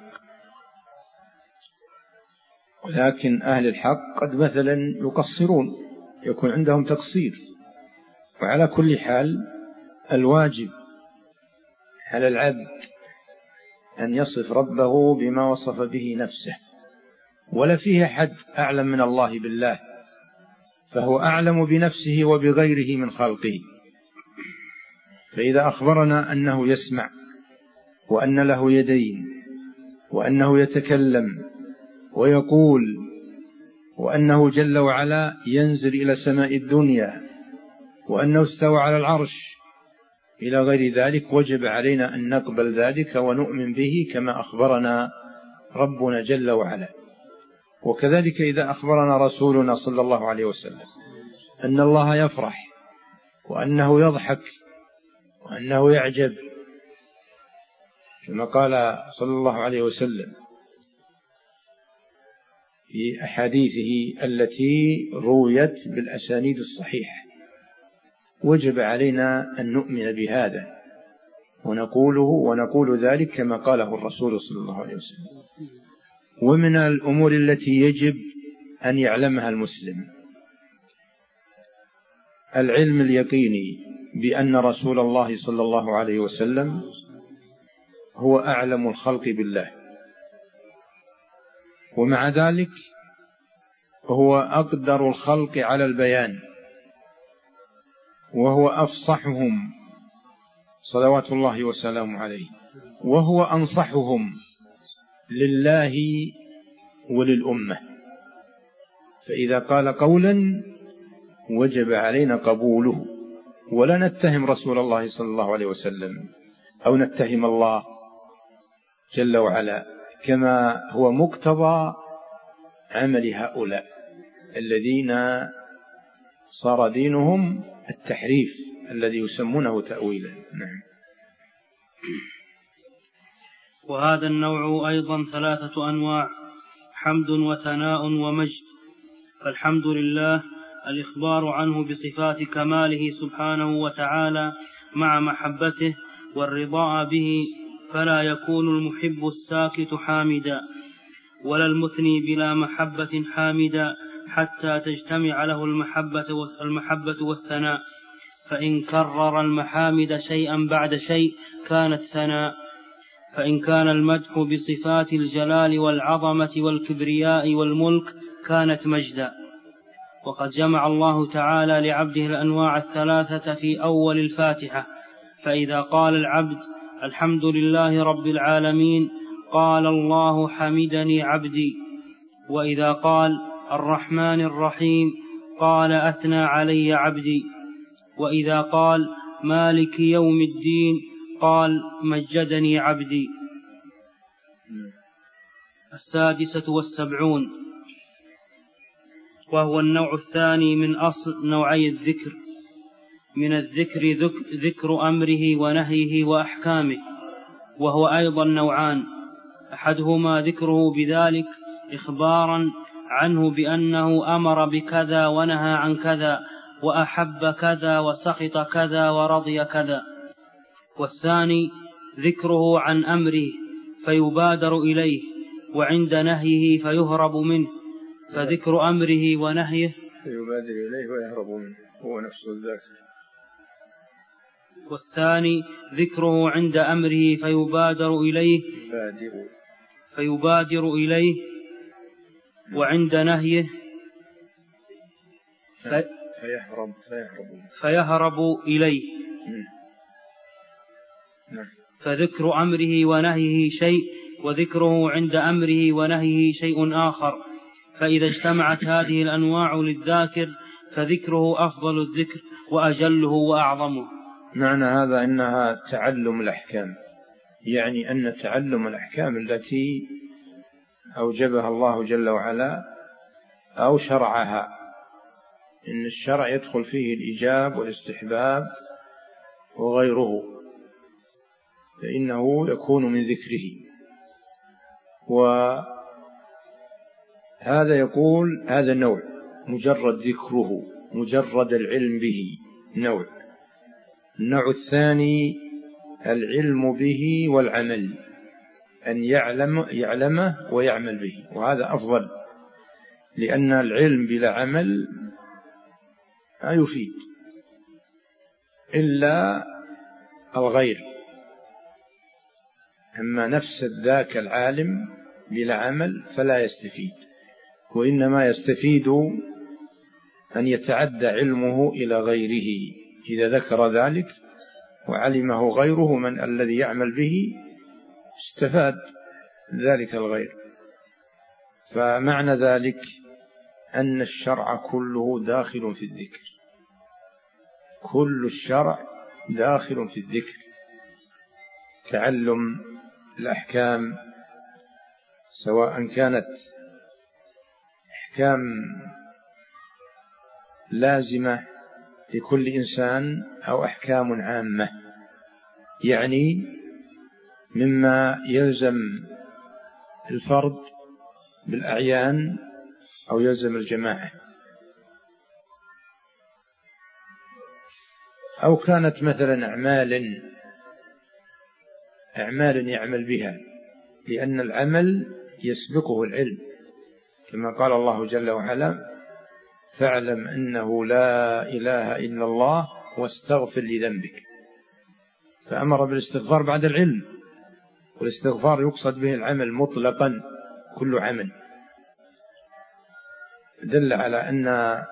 ولكن أهل الحق قد مثلا يقصرون، يكون عندهم تقصير. وعلى كل حال الواجب على العبد أن يصف ربه بما وصف به نفسه، ولا فيه أحد أعلم من الله بالله، فهو أعلم بنفسه وبغيره من خلقه. فإذا أخبرنا أنه يسمع وأن له يدين وأنه يتكلم ويقول، وأنه جل وعلا ينزل إلى سماء الدنيا، وأنه استوى على العرش إلى غير ذلك وجب علينا أن نقبل ذلك ونؤمن به كما أخبرنا ربنا جل وعلا. وكذلك إذا أخبرنا رسولنا صلى الله عليه وسلم أن الله يفرح وأنه يضحك وأنه يعجب، كما قال صلى الله عليه وسلم في أحاديثه التي رويت بالأسانيد الصحيحة، وجب علينا أن نؤمن بهذا ونقوله ونقول ذلك كما قاله الرسول صلى الله عليه وسلم. ومن الأمور التي يجب أن يعلمها المسلم العلم اليقيني بأن رسول الله صلى الله عليه وسلم هو أعلم الخلق بالله، ومع ذلك هو أقدر الخلق على البيان، وهو أفصحهم صلوات الله وسلامه عليه، وهو أنصحهم لله وللأمة. فإذا قال قولا وجب علينا قبوله، ولا نتهم رسول الله صلى الله عليه وسلم أو نتهم الله جل وعلا، كما هو مقتضى عمل هؤلاء الذين صار دينهم التحريف الذي يسمونه تأويلا. نعم. وهذا النوع أيضا ثلاثة أنواع: حمد وثناء ومجد. فالحمد لله الإخبار عنه بصفات كماله سبحانه وتعالى مع محبته والرضاء به، فلا يكون المحب الساكت حامدا، ولا المثني بلا محبة حامدا، حتى تجتمع له المحبة المحبة والثناء. فإن كرر المحامد شيئا بعد شيء كانت ثناء، فإن كان المدح بصفات الجلال والعظمة والكبرياء والملك كانت مجدا. وقد جمع الله تعالى لعبده الأنواع الثلاثة في أول الفاتحة، فإذا قال العبد الحمد لله رب العالمين قال الله حمدني عبدي، وإذا قال الرحمن الرحيم قال أثنى علي عبدي، وإذا قال مالك يوم الدين قال مجدني عبدي. السادسة والسبعون، وهو النوع الثاني من أصل نوعي الذكر. من الذكر ذكر أمره ونهيه وأحكامه، وهو أيضا نوعان: أحدهما ذكره بذلك إخبارا عنه بأنه أمر بكذا ونهى عن كذا وأحب كذا وسخط كذا ورضي كذا، والثاني ذكره عن أمره فيبادر إليه وعند نهيه فيهرب منه. فذكر أمره ونهيه فيبادر إليه ويهرب منه هو نفس الذاكر، والثاني ذكره عند أمره فيبادر إليه فيبادر إليه وعند نهيه في فيهرب فيهرب فيهرب إليه. فذكر أمره ونهيه شيء، وذكره عند أمره ونهيه شيء آخر. فإذا اجتمعت هذه الأنواع للذاكر فذكره أفضل الذكر وأجله وأعظمه. معنى هذا أنها تعلم الأحكام، يعني أن تعلم الأحكام التي أوجبها الله جل وعلا أو شرعها، إن الشرع يدخل فيه الإيجاب والاستحباب وغيره، فإنه يكون من ذكره. وهذا يقول هذا النوع مجرد ذكره، مجرد العلم به نوع. النوع الثاني العلم به والعمل، أن يعلم يعلمه ويعمل به، وهذا أفضل، لأن العلم بلا عمل لا يفيد إلا الغير. أما نفس ذاك العالم بلا عمل فلا يستفيد، وإنما يستفيد أن يتعدى علمه إلى غيره. إذا ذكر ذلك وعلمه غيره من الذي يعمل به استفاد ذلك الغير. فمعنى ذلك أن الشرع كله داخل في الذكر، كل الشرع داخل في الذكر، تعلم الأحكام سواء كانت أحكام لازمة لكل إنسان أو أحكام عامة، يعني مما يلزم الفرد بالأعيان أو يلزم الجماعة، أو كانت مثلا أعمال أعمال يعمل بها، لأن العمل يسبقه العلم، كما قال الله جل وعلا: فاعلم أنه لا إله إلا الله واستغفر لذنبك. فأمر بالاستغفار بعد العلم، والاستغفار يقصد به العمل مطلقا، كل عمل، دل على أن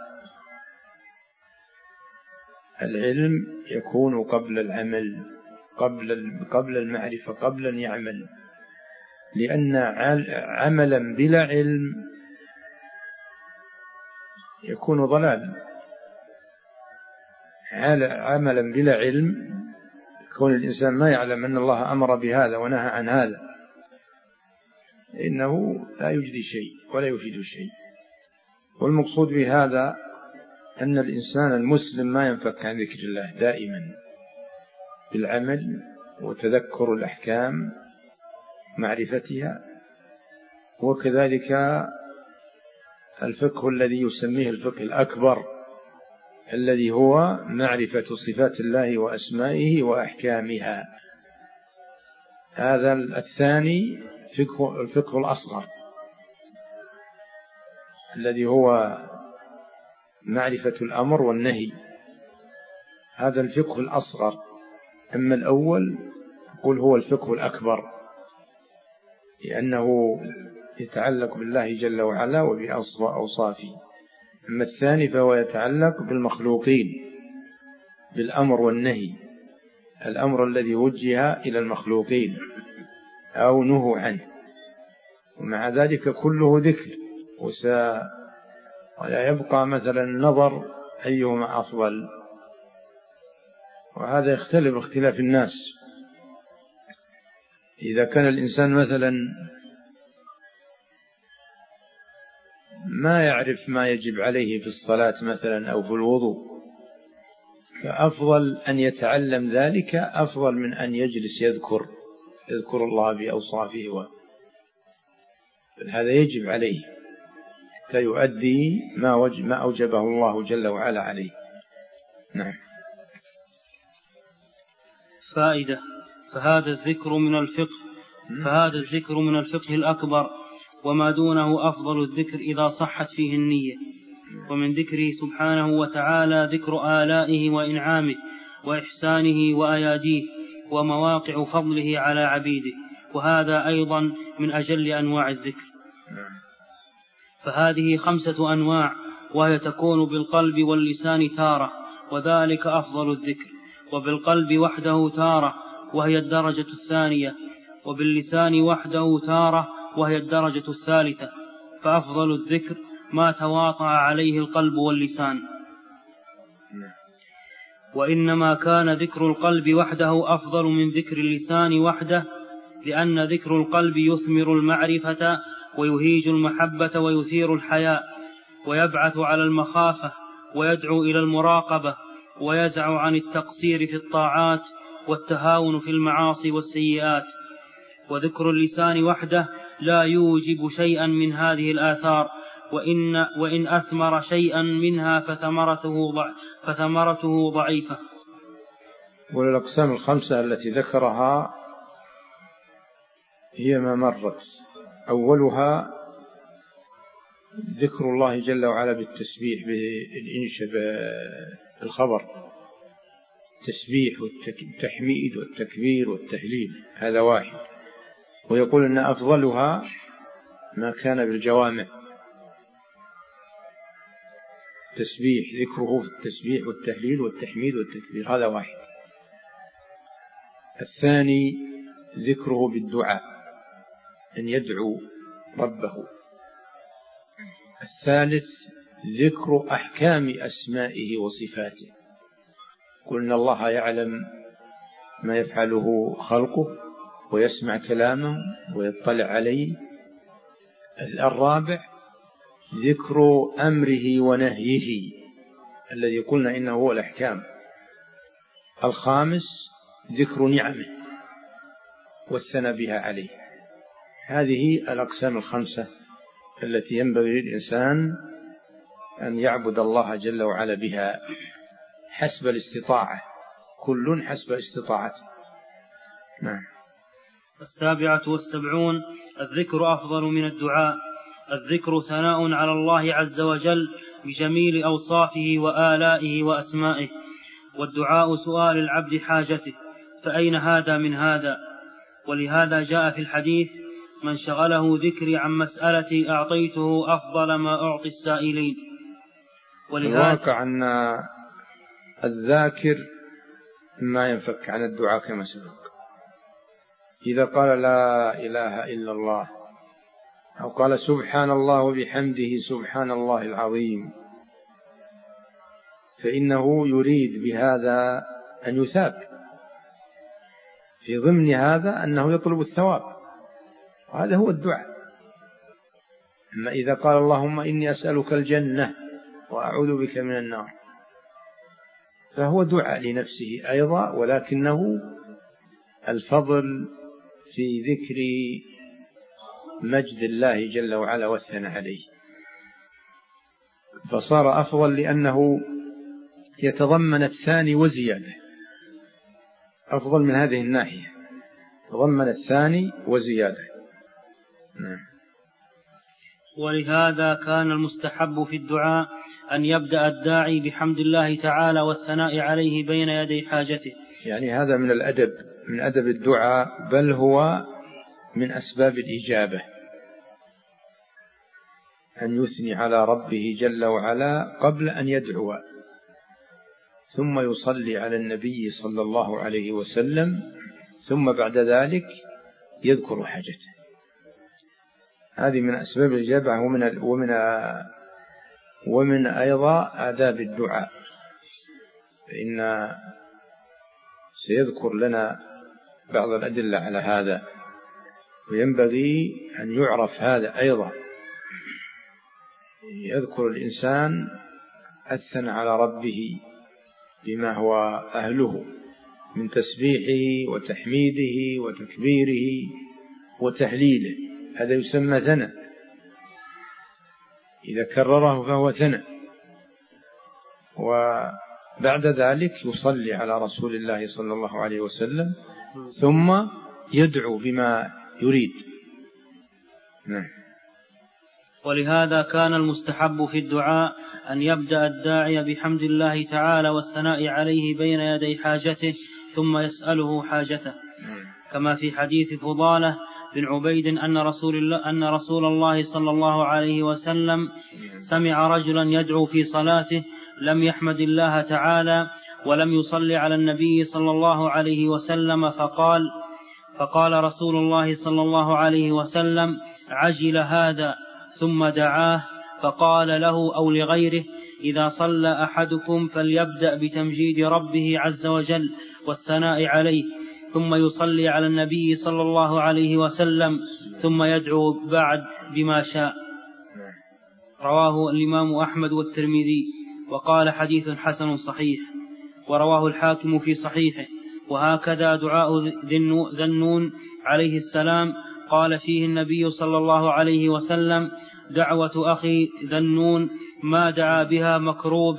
العلم يكون قبل العمل، قبل قبل المعرفة، قبل أن يعمل، لأن عملا بلا علم يكون ضلال، عملا بلا علم يكون الإنسان ما يعلم أن الله أمر بهذا ونهى عن هذا، إنه لا يجدي شيء ولا يفيد شيء. والمقصود بهذا أن الإنسان المسلم ما ينفك عن ذكر الله دائما بالعمل وتذكر الأحكام معرفتها، وكذلك الفقه الذي يسميه الفقه الأكبر الذي هو معرفة صفات الله وأسمائه وأحكامها. هذا الثاني فقه الفقه الأصغر الذي هو معرفة الأمر والنهي، هذا الفقه الأصغر. أما الأول يقول هو الفقه الأكبر، لأنه يتعلق بالله جل وعلا وبأوصافه. أما الثاني فهو يتعلق بالمخلوقين، بالأمر والنهي، الأمر الذي وجه إلى المخلوقين أو نهوا عنه، ومع ذلك كله ذكر، ولا يبقى مثلا النظر أيهما أفضل، وهذا يختلف اختلاف الناس. إذا كان الإنسان مثلا ما يعرف ما يجب عليه في الصلاة مثلا أو في الوضوء، فأفضل أن يتعلم ذلك أفضل من أن يجلس يذكر يذكر الله بأوصافه، هذا يجب عليه حتى يؤدي ما, وجب ما أوجبه الله جل وعلا عليه. نعم. فائدة: فهذا الذكر من الفقه فهذا الذكر من الفقه الأكبر، وما دونه أفضل الذكر إذا صحت فيه النية. ومن ذكره سبحانه وتعالى ذكر آلائه وإنعامه وإحسانه وأياديه ومواقع فضله على عبيده، وهذا أيضا من أجل أنواع الذكر. فهذه خمسة أنواع، وهي تكون بالقلب واللسان تارة، وذلك أفضل الذكر، وبالقلب وحده تارة وهي الدرجة الثانية، وباللسان وحده تارة وهي الدرجة الثالثة. فأفضل الذكر ما تواطأ عليه القلب واللسان. وإنما كان ذكر القلب وحده أفضل من ذكر اللسان وحده، لأن ذكر القلب يثمر المعرفة ويهيج المحبة ويثير الحياء ويبعث على المخافة ويدعو إلى المراقبة ويزع عن التقصير في الطاعات والتهاون في المعاصي والسيئات. وذكر اللسان وحده لا يوجب شيئا من هذه الآثار، وإن, وإن أثمر شيئا منها فثمرته, ضع فثمرته ضعيفة. والأقسام الخمسة التي ذكرها هي ما مرت. أولها ذكر الله جل وعلا بالتسبيح، بالإنشاء، بالخبر، التسبيح والتحميد والتكبير والتهليل، هذا واحد. ويقول أن أفضلها ما كان بالجوامع، تسبيح، ذكره في التسبيح والتهليل والتحميد والتكبير، هذا واحد. الثاني ذكره بالدعاء، أن يدعو ربه. الثالث ذكر أحكام أسمائه وصفاته، قلنا الله يعلم ما يفعله خلقه ويسمع كلامه ويطلع عليه. الرابع ذكر أمره ونهيه الذي قلنا إنه هو الأحكام. الخامس ذكر نعمه والثناء بها عليه. هذه الأقسام الخمسة التي ينبغي للإنسان أن يعبد الله جل وعلا بها حسب الاستطاعة، كل حسب استطاعته. نعم. السابعة والسبعون الذكر أفضل من الدعاء. الذكر ثناء على الله عز وجل بجميل أوصافه وآلائه وأسمائه، والدعاء سؤال العبد حاجته، فأين هذا من هذا؟ ولهذا جاء في الحديث: من شغله ذكري عن مسألتي أعطيته أفضل ما أعطي السائلين. الواقع أن الذاكر ما ينفك عن الدعاء كما سبق. إذا قال لا إله إلا الله أو قال سبحان الله وبحمده سبحان الله العظيم، فإنه يريد بهذا أن يثاب، في ضمن هذا أنه يطلب الثواب، وهذا هو الدعاء. أما إذا قال اللهم إني أسألك الجنة وأعوذ بك من النار، فهو دعاء لنفسه أيضا، ولكنه الفضل في ذكر مجد الله جل وعلا والثناء عليه، فصار أفضل لأنه يتضمن الثاني وزيادة. أفضل من هذه الناحية، تضمن الثاني وزيادة. نعم. ولهذا كان المستحب في الدعاء أن يبدأ الداعي بحمد الله تعالى والثناء عليه بين يدي حاجته. يعني هذا من الأدب، من أدب الدعاء، بل هو من أسباب الإجابة، أن يثني على ربه جل وعلا قبل أن يدعو، ثم يصلي على النبي صلى الله عليه وسلم، ثم بعد ذلك يذكر حاجته. هذه من أسباب الإجابة، ومن ومن ومن أيضا آداب الدعاء. فإن سيذكر لنا بعض الأدلة على هذا، وينبغي أن يعرف هذا أيضا. يذكر الإنسان الثناء على ربه بما هو أهله من تسبيحه وتحميده وتكبيره وتهليله، هذا يسمى ثناء. إذا كرره فهو ثناء. وبعد ذلك يصلي على رسول الله صلى الله عليه وسلم، ثم يدعو بما يريد. نعم. ولهذا كان المستحب في الدعاء أن يبدأ الداعي بحمد الله تعالى والثناء عليه بين يدي حاجته، ثم يسأله حاجته، كما في حديث فضالة بن عبيد أن رسول الله, أن رسول الله صلى الله عليه وسلم سمع رجلا يدعو في صلاته لم يحمد الله تعالى ولم يصلي على النبي صلى الله عليه وسلم، فقال فقال رسول الله صلى الله عليه وسلم: عجل هذا، ثم دعاه فقال له أو لغيره: إذا صلى أحدكم فليبدأ بتمجيد ربه عز وجل والثناء عليه، ثم يصلي على النبي صلى الله عليه وسلم، ثم يدعو بعد بما شاء. رواه الإمام أحمد والترمذي، وقال حديث حسن صحيح، ورواه الحاكم في صحيحه. وهكذا دعاء ذي النون عليه السلام قال فيه النبي صلى الله عليه وسلم: دعوة أخي ذي النون ما دعا بها مكروب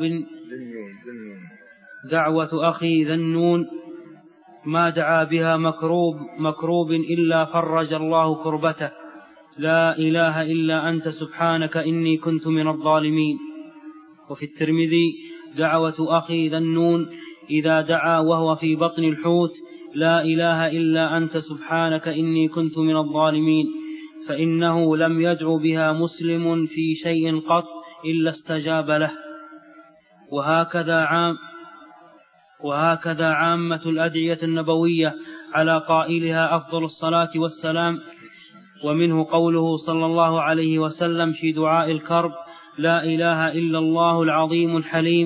دعوة أخي ذي النون ما دعا بها مكروب مكروب إلا فرج الله كربته، لا إله إلا أنت سبحانك إني كنت من الظالمين. وفي الترمذي: دعوة أخي ذي النون إذا دعا وهو في بطن الحوت: لا إله إلا أنت سبحانك إني كنت من الظالمين، فإنه لم يدع بها مسلم في شيء قط إلا استجاب له. وهكذا عام وهكذا عامة الأدعية النبوية على قائلها أفضل الصلاة والسلام. ومنه قوله صلى الله عليه وسلم في دعاء الكرب: لا إله إلا الله العظيم الحليم،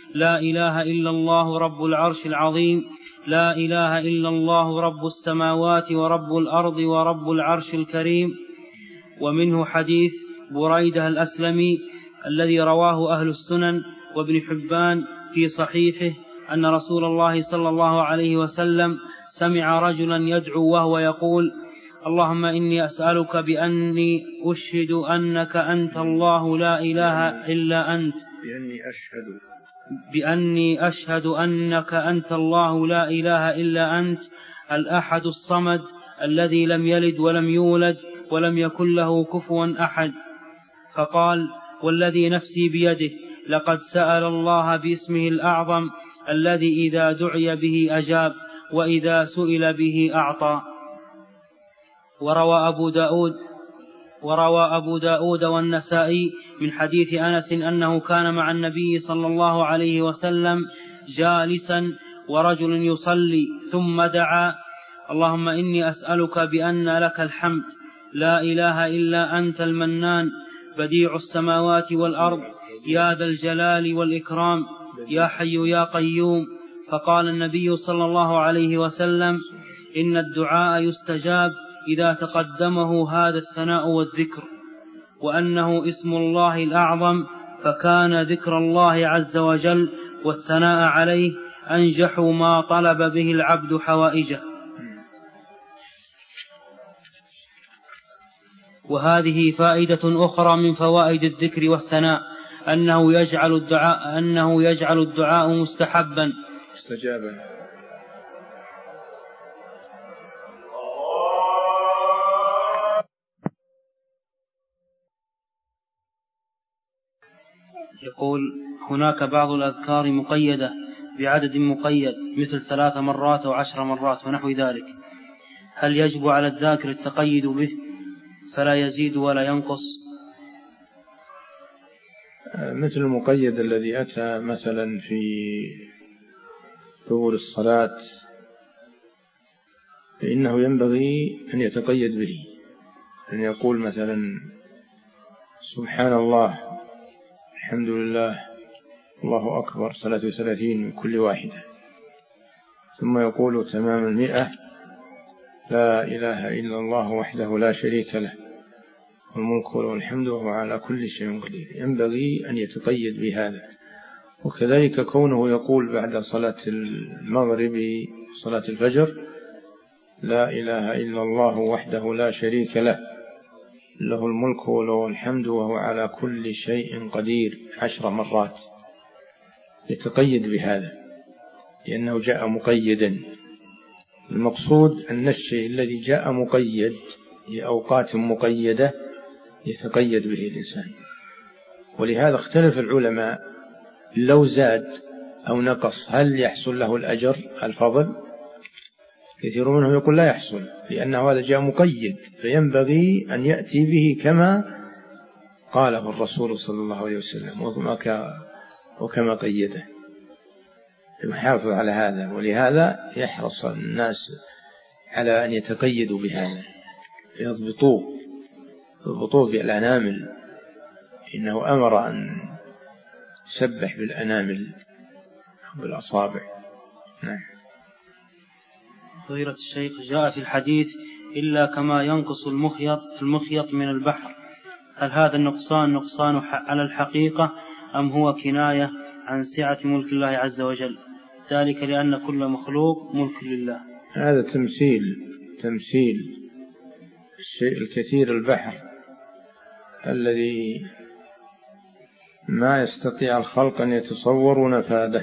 لا إله إلا الله رب العرش العظيم، لا إله إلا الله رب السماوات ورب الأرض ورب العرش الكريم. ومنه حديث بريدة الأسلمي الذي رواه أهل السنن وابن حبان في صحيحه أن رسول الله صلى الله عليه وسلم سمع رجلا يدعو وهو يقول: اللهم إني أسألك بأني أشهد أنك أنت الله لا إله إلا أنت بأني أشهد بأني أشهد أنك أنت الله لا إله إلا أنت الأحد الصمد الذي لم يلد ولم يولد ولم يكن له كفوا أحد. فقال: والذي نفسي بيده لقد سأل الله باسمه الأعظم الذي إذا دعي به أجاب وإذا سئل به أعطى. وروى أبو داود وروى أبو داود والنسائي من حديث أنس أنه كان مع النبي صلى الله عليه وسلم جالسا ورجل يصلي ثم دعا: اللهم إني أسألك بأن لك الحمد لا إله إلا أنت المنان بديع السماوات والأرض يا ذا الجلال والإكرام يا حي يا قيوم. فقال النبي صلى الله عليه وسلم: إن الدعاء يستجاب إذا تقدمه هذا الثناء والذكر، وأنه اسم الله الأعظم، فكان ذكر الله عز وجل والثناء عليه أنجح ما طلب به العبد حوائجه. وهذه فائدة أخرى من فوائد الذكر والثناء، أنه يجعل الدعاء, أنه يجعل الدعاء مستحبا مستجابا. يقول: هناك بعض الأذكار مقيدة بعدد مقيد مثل ثلاث مرات أو عشر مرات ونحو ذلك، هل يجب على الذاكر التقيد به فلا يزيد ولا ينقص؟ مثل المقيد الذي أتى مثلا في دور الصلاة فإنه ينبغي أن يتقيد به، أن يقول مثلا سبحان الله الحمد لله الله أكبر ثلاث وثلاثين من كل واحدة، ثم يقول تمام المئة لا إله إلا الله وحده لا شريك له والملك وله الحمد وهو على كل شيء قدير. ينبغي أن يتقيد بهذا. وكذلك كونه يقول بعد صلاة المغرب صلاة الفجر لا إله إلا الله وحده لا شريك له له الملك وله الحمد وهو على كل شيء قدير عشر مرات، يتقيد بهذا لأنه جاء مقيدا. المقصود أن الشيء الذي جاء مقيد لأوقات مقيدة يتقيد به الإنسان. ولهذا اختلف العلماء لو زاد أو نقص هل يحصل له الأجر الفضل؟ كثير منهم يقول لا يحصل، لأنه هذا جاء مقيد فينبغي أن يأتي به كما قاله الرسول صلى الله عليه وسلم وكما قيده، يحافظ على هذا. ولهذا يحرص الناس على أن يتقيدوا بهذا، يضبطوه يضبطوه بالأنامل، إنه أمر أن يسبح بالأنامل بالأصابع. نعم. فضيلة الشيخ، جاء في الحديث إلا كما ينقص المخيط المخيط من البحر، هل هذا النقصان نقصان على الحقيقة أم هو كناية عن سعة ملك الله عز وجل، ذلك لأن كل مخلوق ملك لله؟ هذا تمثيل تمثيل الشيء الكثير البحر الذي ما يستطيع الخلق أن يتصوروا نفاذه،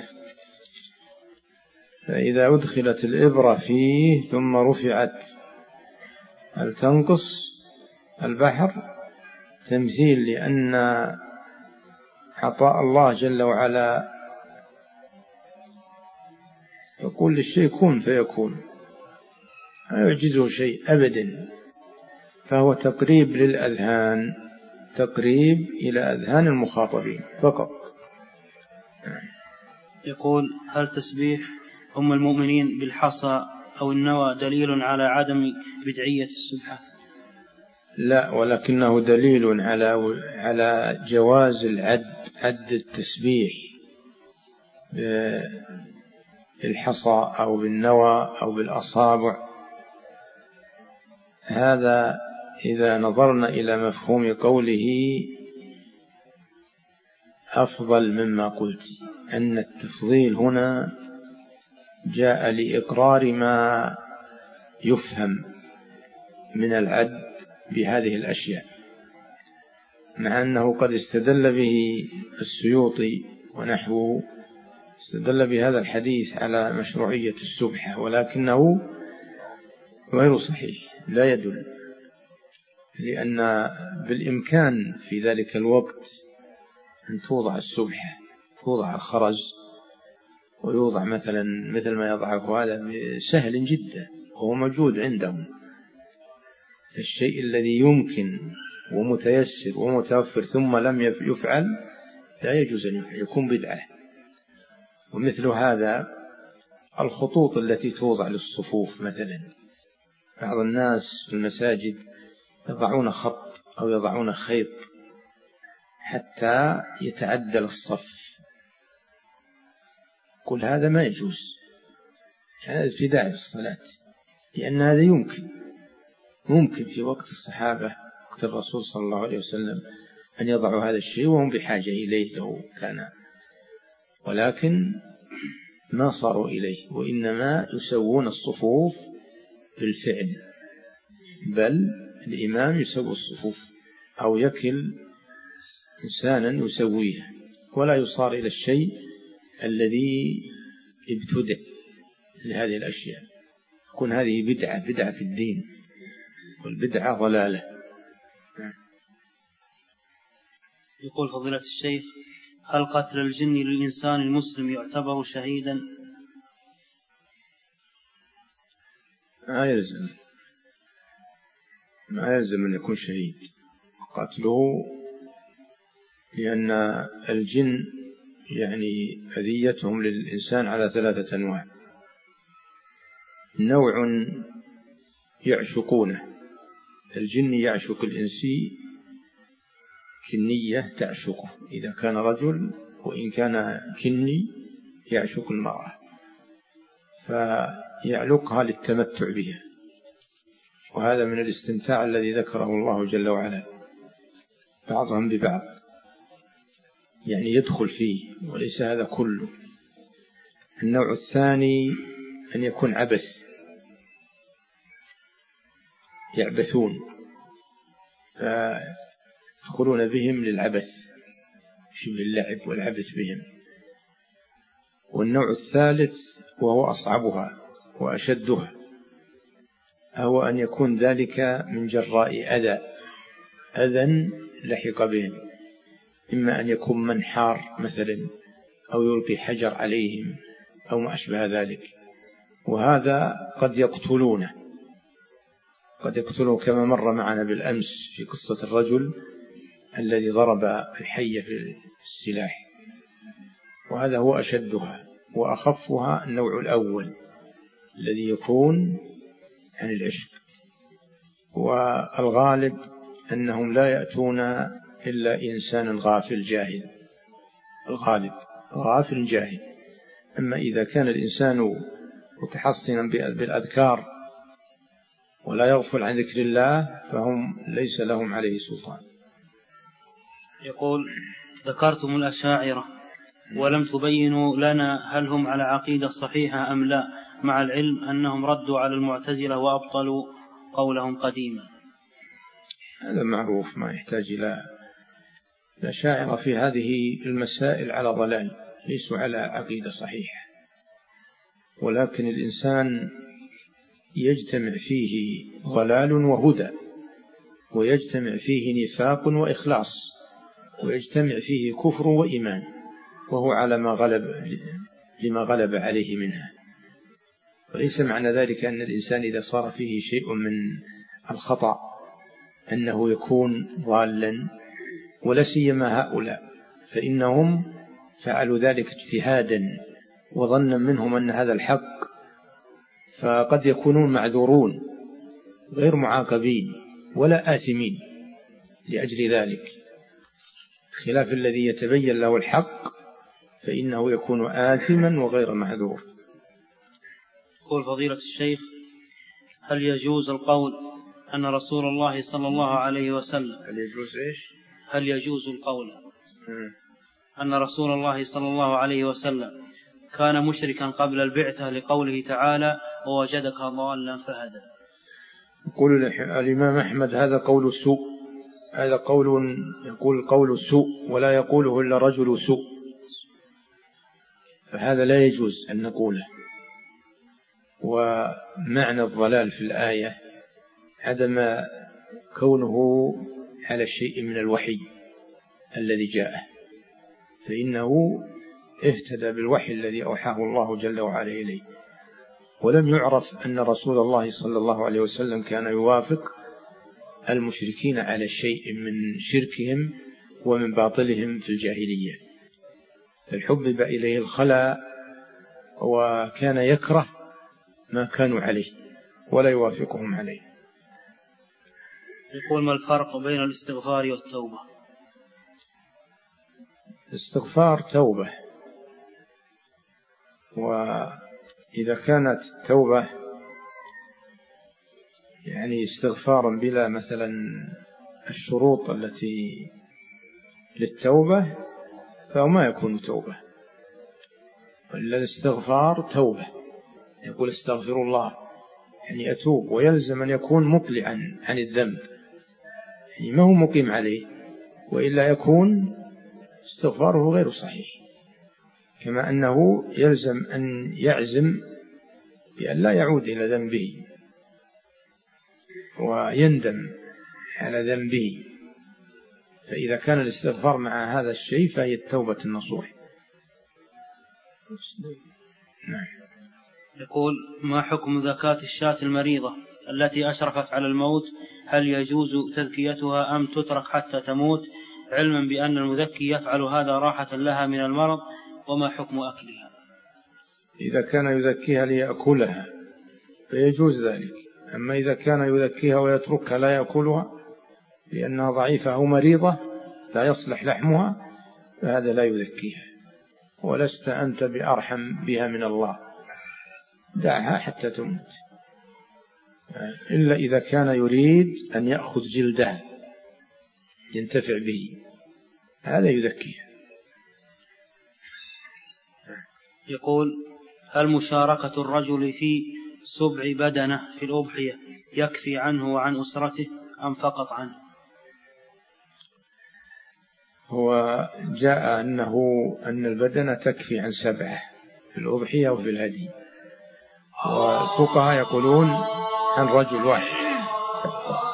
فإذا أدخلت الإبرة فيه ثم رفعت هل تنقص البحر؟ تمثيل لأن عطاء الله جل وعلا يقول للشيء كن فيكون، لا يعجزه شيء أبدا، فهو تقريب للأذهان، تقريب إلى أذهان المخاطبين فقط. يقول: هل تسبيح أم المؤمنين بالحصى أو النوى دليل على عدم بدعية السبحة؟ لا، ولكنه دليل على على جواز العد عد التسبيح بالحصى أو بالنوى أو بالأصابع. هذا إذا نظرنا إلى مفهوم قوله أفضل مما قلت، أن التفضيل هنا جاء لإقرار ما يفهم من العد بهذه الأشياء، مع أنه قد استدل به السيوطي ونحوه، استدل بهذا الحديث على مشروعية السبحة، ولكنه غير صحيح، لا يدل، لأن بالإمكان في ذلك الوقت أن توضع السبحة، توضع الخرز، ويوضع مثلا مثل ما يضعه هذا سهل جدا وهو موجود عندهم. الشيء الذي يمكن ومتيسر ومتوفر ثم لم يفعل لا يجوز أن يفعل، يكون بدعة. ومثل هذا الخطوط التي توضع للصفوف، مثلا بعض الناس في المساجد يضعون خط أو يضعون خيط حتى يتعدل الصف، كل هذا ما يجوز، هذا ابتداع في الصلاة، لأن هذا يمكن ممكن في وقت الصحابة، وقت الرسول صلى الله عليه وسلم، أن يضعوا هذا الشيء وهم بحاجة إليه لو كان، ولكن ما صاروا إليه، وإنما يسوون الصفوف بالفعل، بل الإمام يسوي الصفوف أو يكل إنسانا يسويها، ولا يصار إلى الشيء الذي ابتدع لهذه الأشياء، تكون هذه بدعة بدعة في الدين، والبدعة ضلالة. يقول فضيلة الشيخ: هل قتل الجن للإنسان المسلم يعتبر شهيدا؟ ما يلزم ما يلزم أن يكون شهيد قتله، لأن الجن يعني أذيتهم للإنسان على ثلاثة أنواع: نوع يعشقونه، الجن يعشق الإنسي، جنية تعشقه إذا كان رجل، وإن كان جني يعشق المرأة، فيعلقها للتمتع بها، وهذا من الاستمتاع الذي ذكره الله جل وعلا، بعضهم ببعض، يعني يدخل فيه، وليس هذا كله. النوع الثاني أن يكون عبث، يعبثون فيدخلون بهم للعبث، شبه اللعب والعبث بهم. والنوع الثالث وهو أصعبها وأشدها، هو أن يكون ذلك من جراء أذى أذى لحق بهم، إما أن يكون منحار مثلا، أو يلقي حجر عليهم، أو ما أشبه ذلك، وهذا قد يقتلونه، قد يقتلون، كما مر معنا بالأمس في قصة الرجل الذي ضرب الحية في السلاح، وهذا هو أشدها. وأخفها النوع الأول الذي يكون عن العشق، والغالب أنهم لا يأتون إلا إنسان غافل جاهل، الغالب غافل جاهل. أما إذا كان الإنسان متحصنا بالأذكار ولا يغفل عن ذكر الله فهم ليس لهم عليه سلطان. يقول: ذكرتم الأشاعرة ولم تبينوا لنا هل هم على عقيدة صحيحة أم لا، مع العلم أنهم ردوا على المعتزلة وأبطلوا قولهم قديما. هذا معروف، ما يحتاج إلى الأشاعرة في هذه المسائل على ضلال، ليسوا على عقيدة صحيحة، ولكن الإنسان يجتمع فيه ضلال وهدى، ويجتمع فيه نفاق وإخلاص، ويجتمع فيه كفر وإيمان، وهو على ما غلب لما غلب عليه منها. وليس معنى ذلك أن الإنسان إذا صار فيه شيء من الخطأ أنه يكون ضالا، ولا سيما هؤلاء، فإنهم فعلوا ذلك اجتهادا وظنا منهم أن هذا الحق، فقد يكونون معذورون غير معاقبين ولا آثمين لأجل ذلك، خلاف الذي يتبين له الحق فإنه يكون آثما وغير معذور. يقول فضيلة الشيخ: هل يجوز القول أن رسول الله صلى الله عليه وسلم هل يجوز إيش؟ هل يجوز القول أن رسول الله صلى الله عليه وسلم كان مشركا قبل البعثة لقوله تعالى: ووجدك ضالا فهدى؟ يقول الإمام أحمد: هذا قول السوء، هذا قول يقول قول السوء ولا يقوله إلا رجل سوء، فهذا لا يجوز أن نقوله. ومعنى الضلال في الآية عدم كونه على شيء من الوحي الذي جاءه، فإنه اهتدى بالوحي الذي أوحاه الله جل وعلا إليه، ولم يعرف أن رسول الله صلى الله عليه وسلم كان يوافق المشركين على شيء من شركهم ومن باطلهم في الجاهلية، فحبب إليه الخلاء وكان يكره ما كانوا عليه ولا يوافقهم عليه. يقول: ما الفرق بين الاستغفار والتوبة؟ الاستغفار توبة، وإذا كانت التوبة يعني استغفارا بلا مثلا الشروط التي للتوبة فهو ما يكون توبة، وإلا الاستغفار توبة. يقول: استغفر الله، يعني أتوب، ويلزم أن يكون مقلعا عن الذنب، يعني ما هو مقيم عليه، وإلا يكون استغفاره غير صحيح. كما أنه يلزم أن يعزم بأن لا يعود إلى ذنبه ويندم على ذنبه، فإذا كان الاستغفار مع هذا الشيء فهي التوبة النصوح. نعم. يقول: ما حكم زكاة الشاة المريضة التي أشرفت على الموت؟ هل يجوز تزكيتها أم تترك حتى تموت، علما بأن المذكي يفعل هذا راحة لها من المرض؟ وما حكم أكلها؟ إذا كان يذكيها ليأكلها فيجوز ذلك، أما إذا كان يذكيها ويتركها لا يأكلها لأنها ضعيفة أو مريضة لا يصلح لحمها فهذا لا يذكيها، ولست أنت بأرحم بها من الله، دعها حتى تموت، إلا إذا كان يريد أن يأخذ جلدها ينتفع به هذا يذكيها. يقول: هل مشاركة الرجل في سبع بدنه في الأضحية يكفي عنه وعن أسرته أم فقط عنه؟ هو جاء أنه أن البدنة تكفي عن سبعة في الأضحية وفي الهدي، والفقهاء يقولون عن رجل واحد.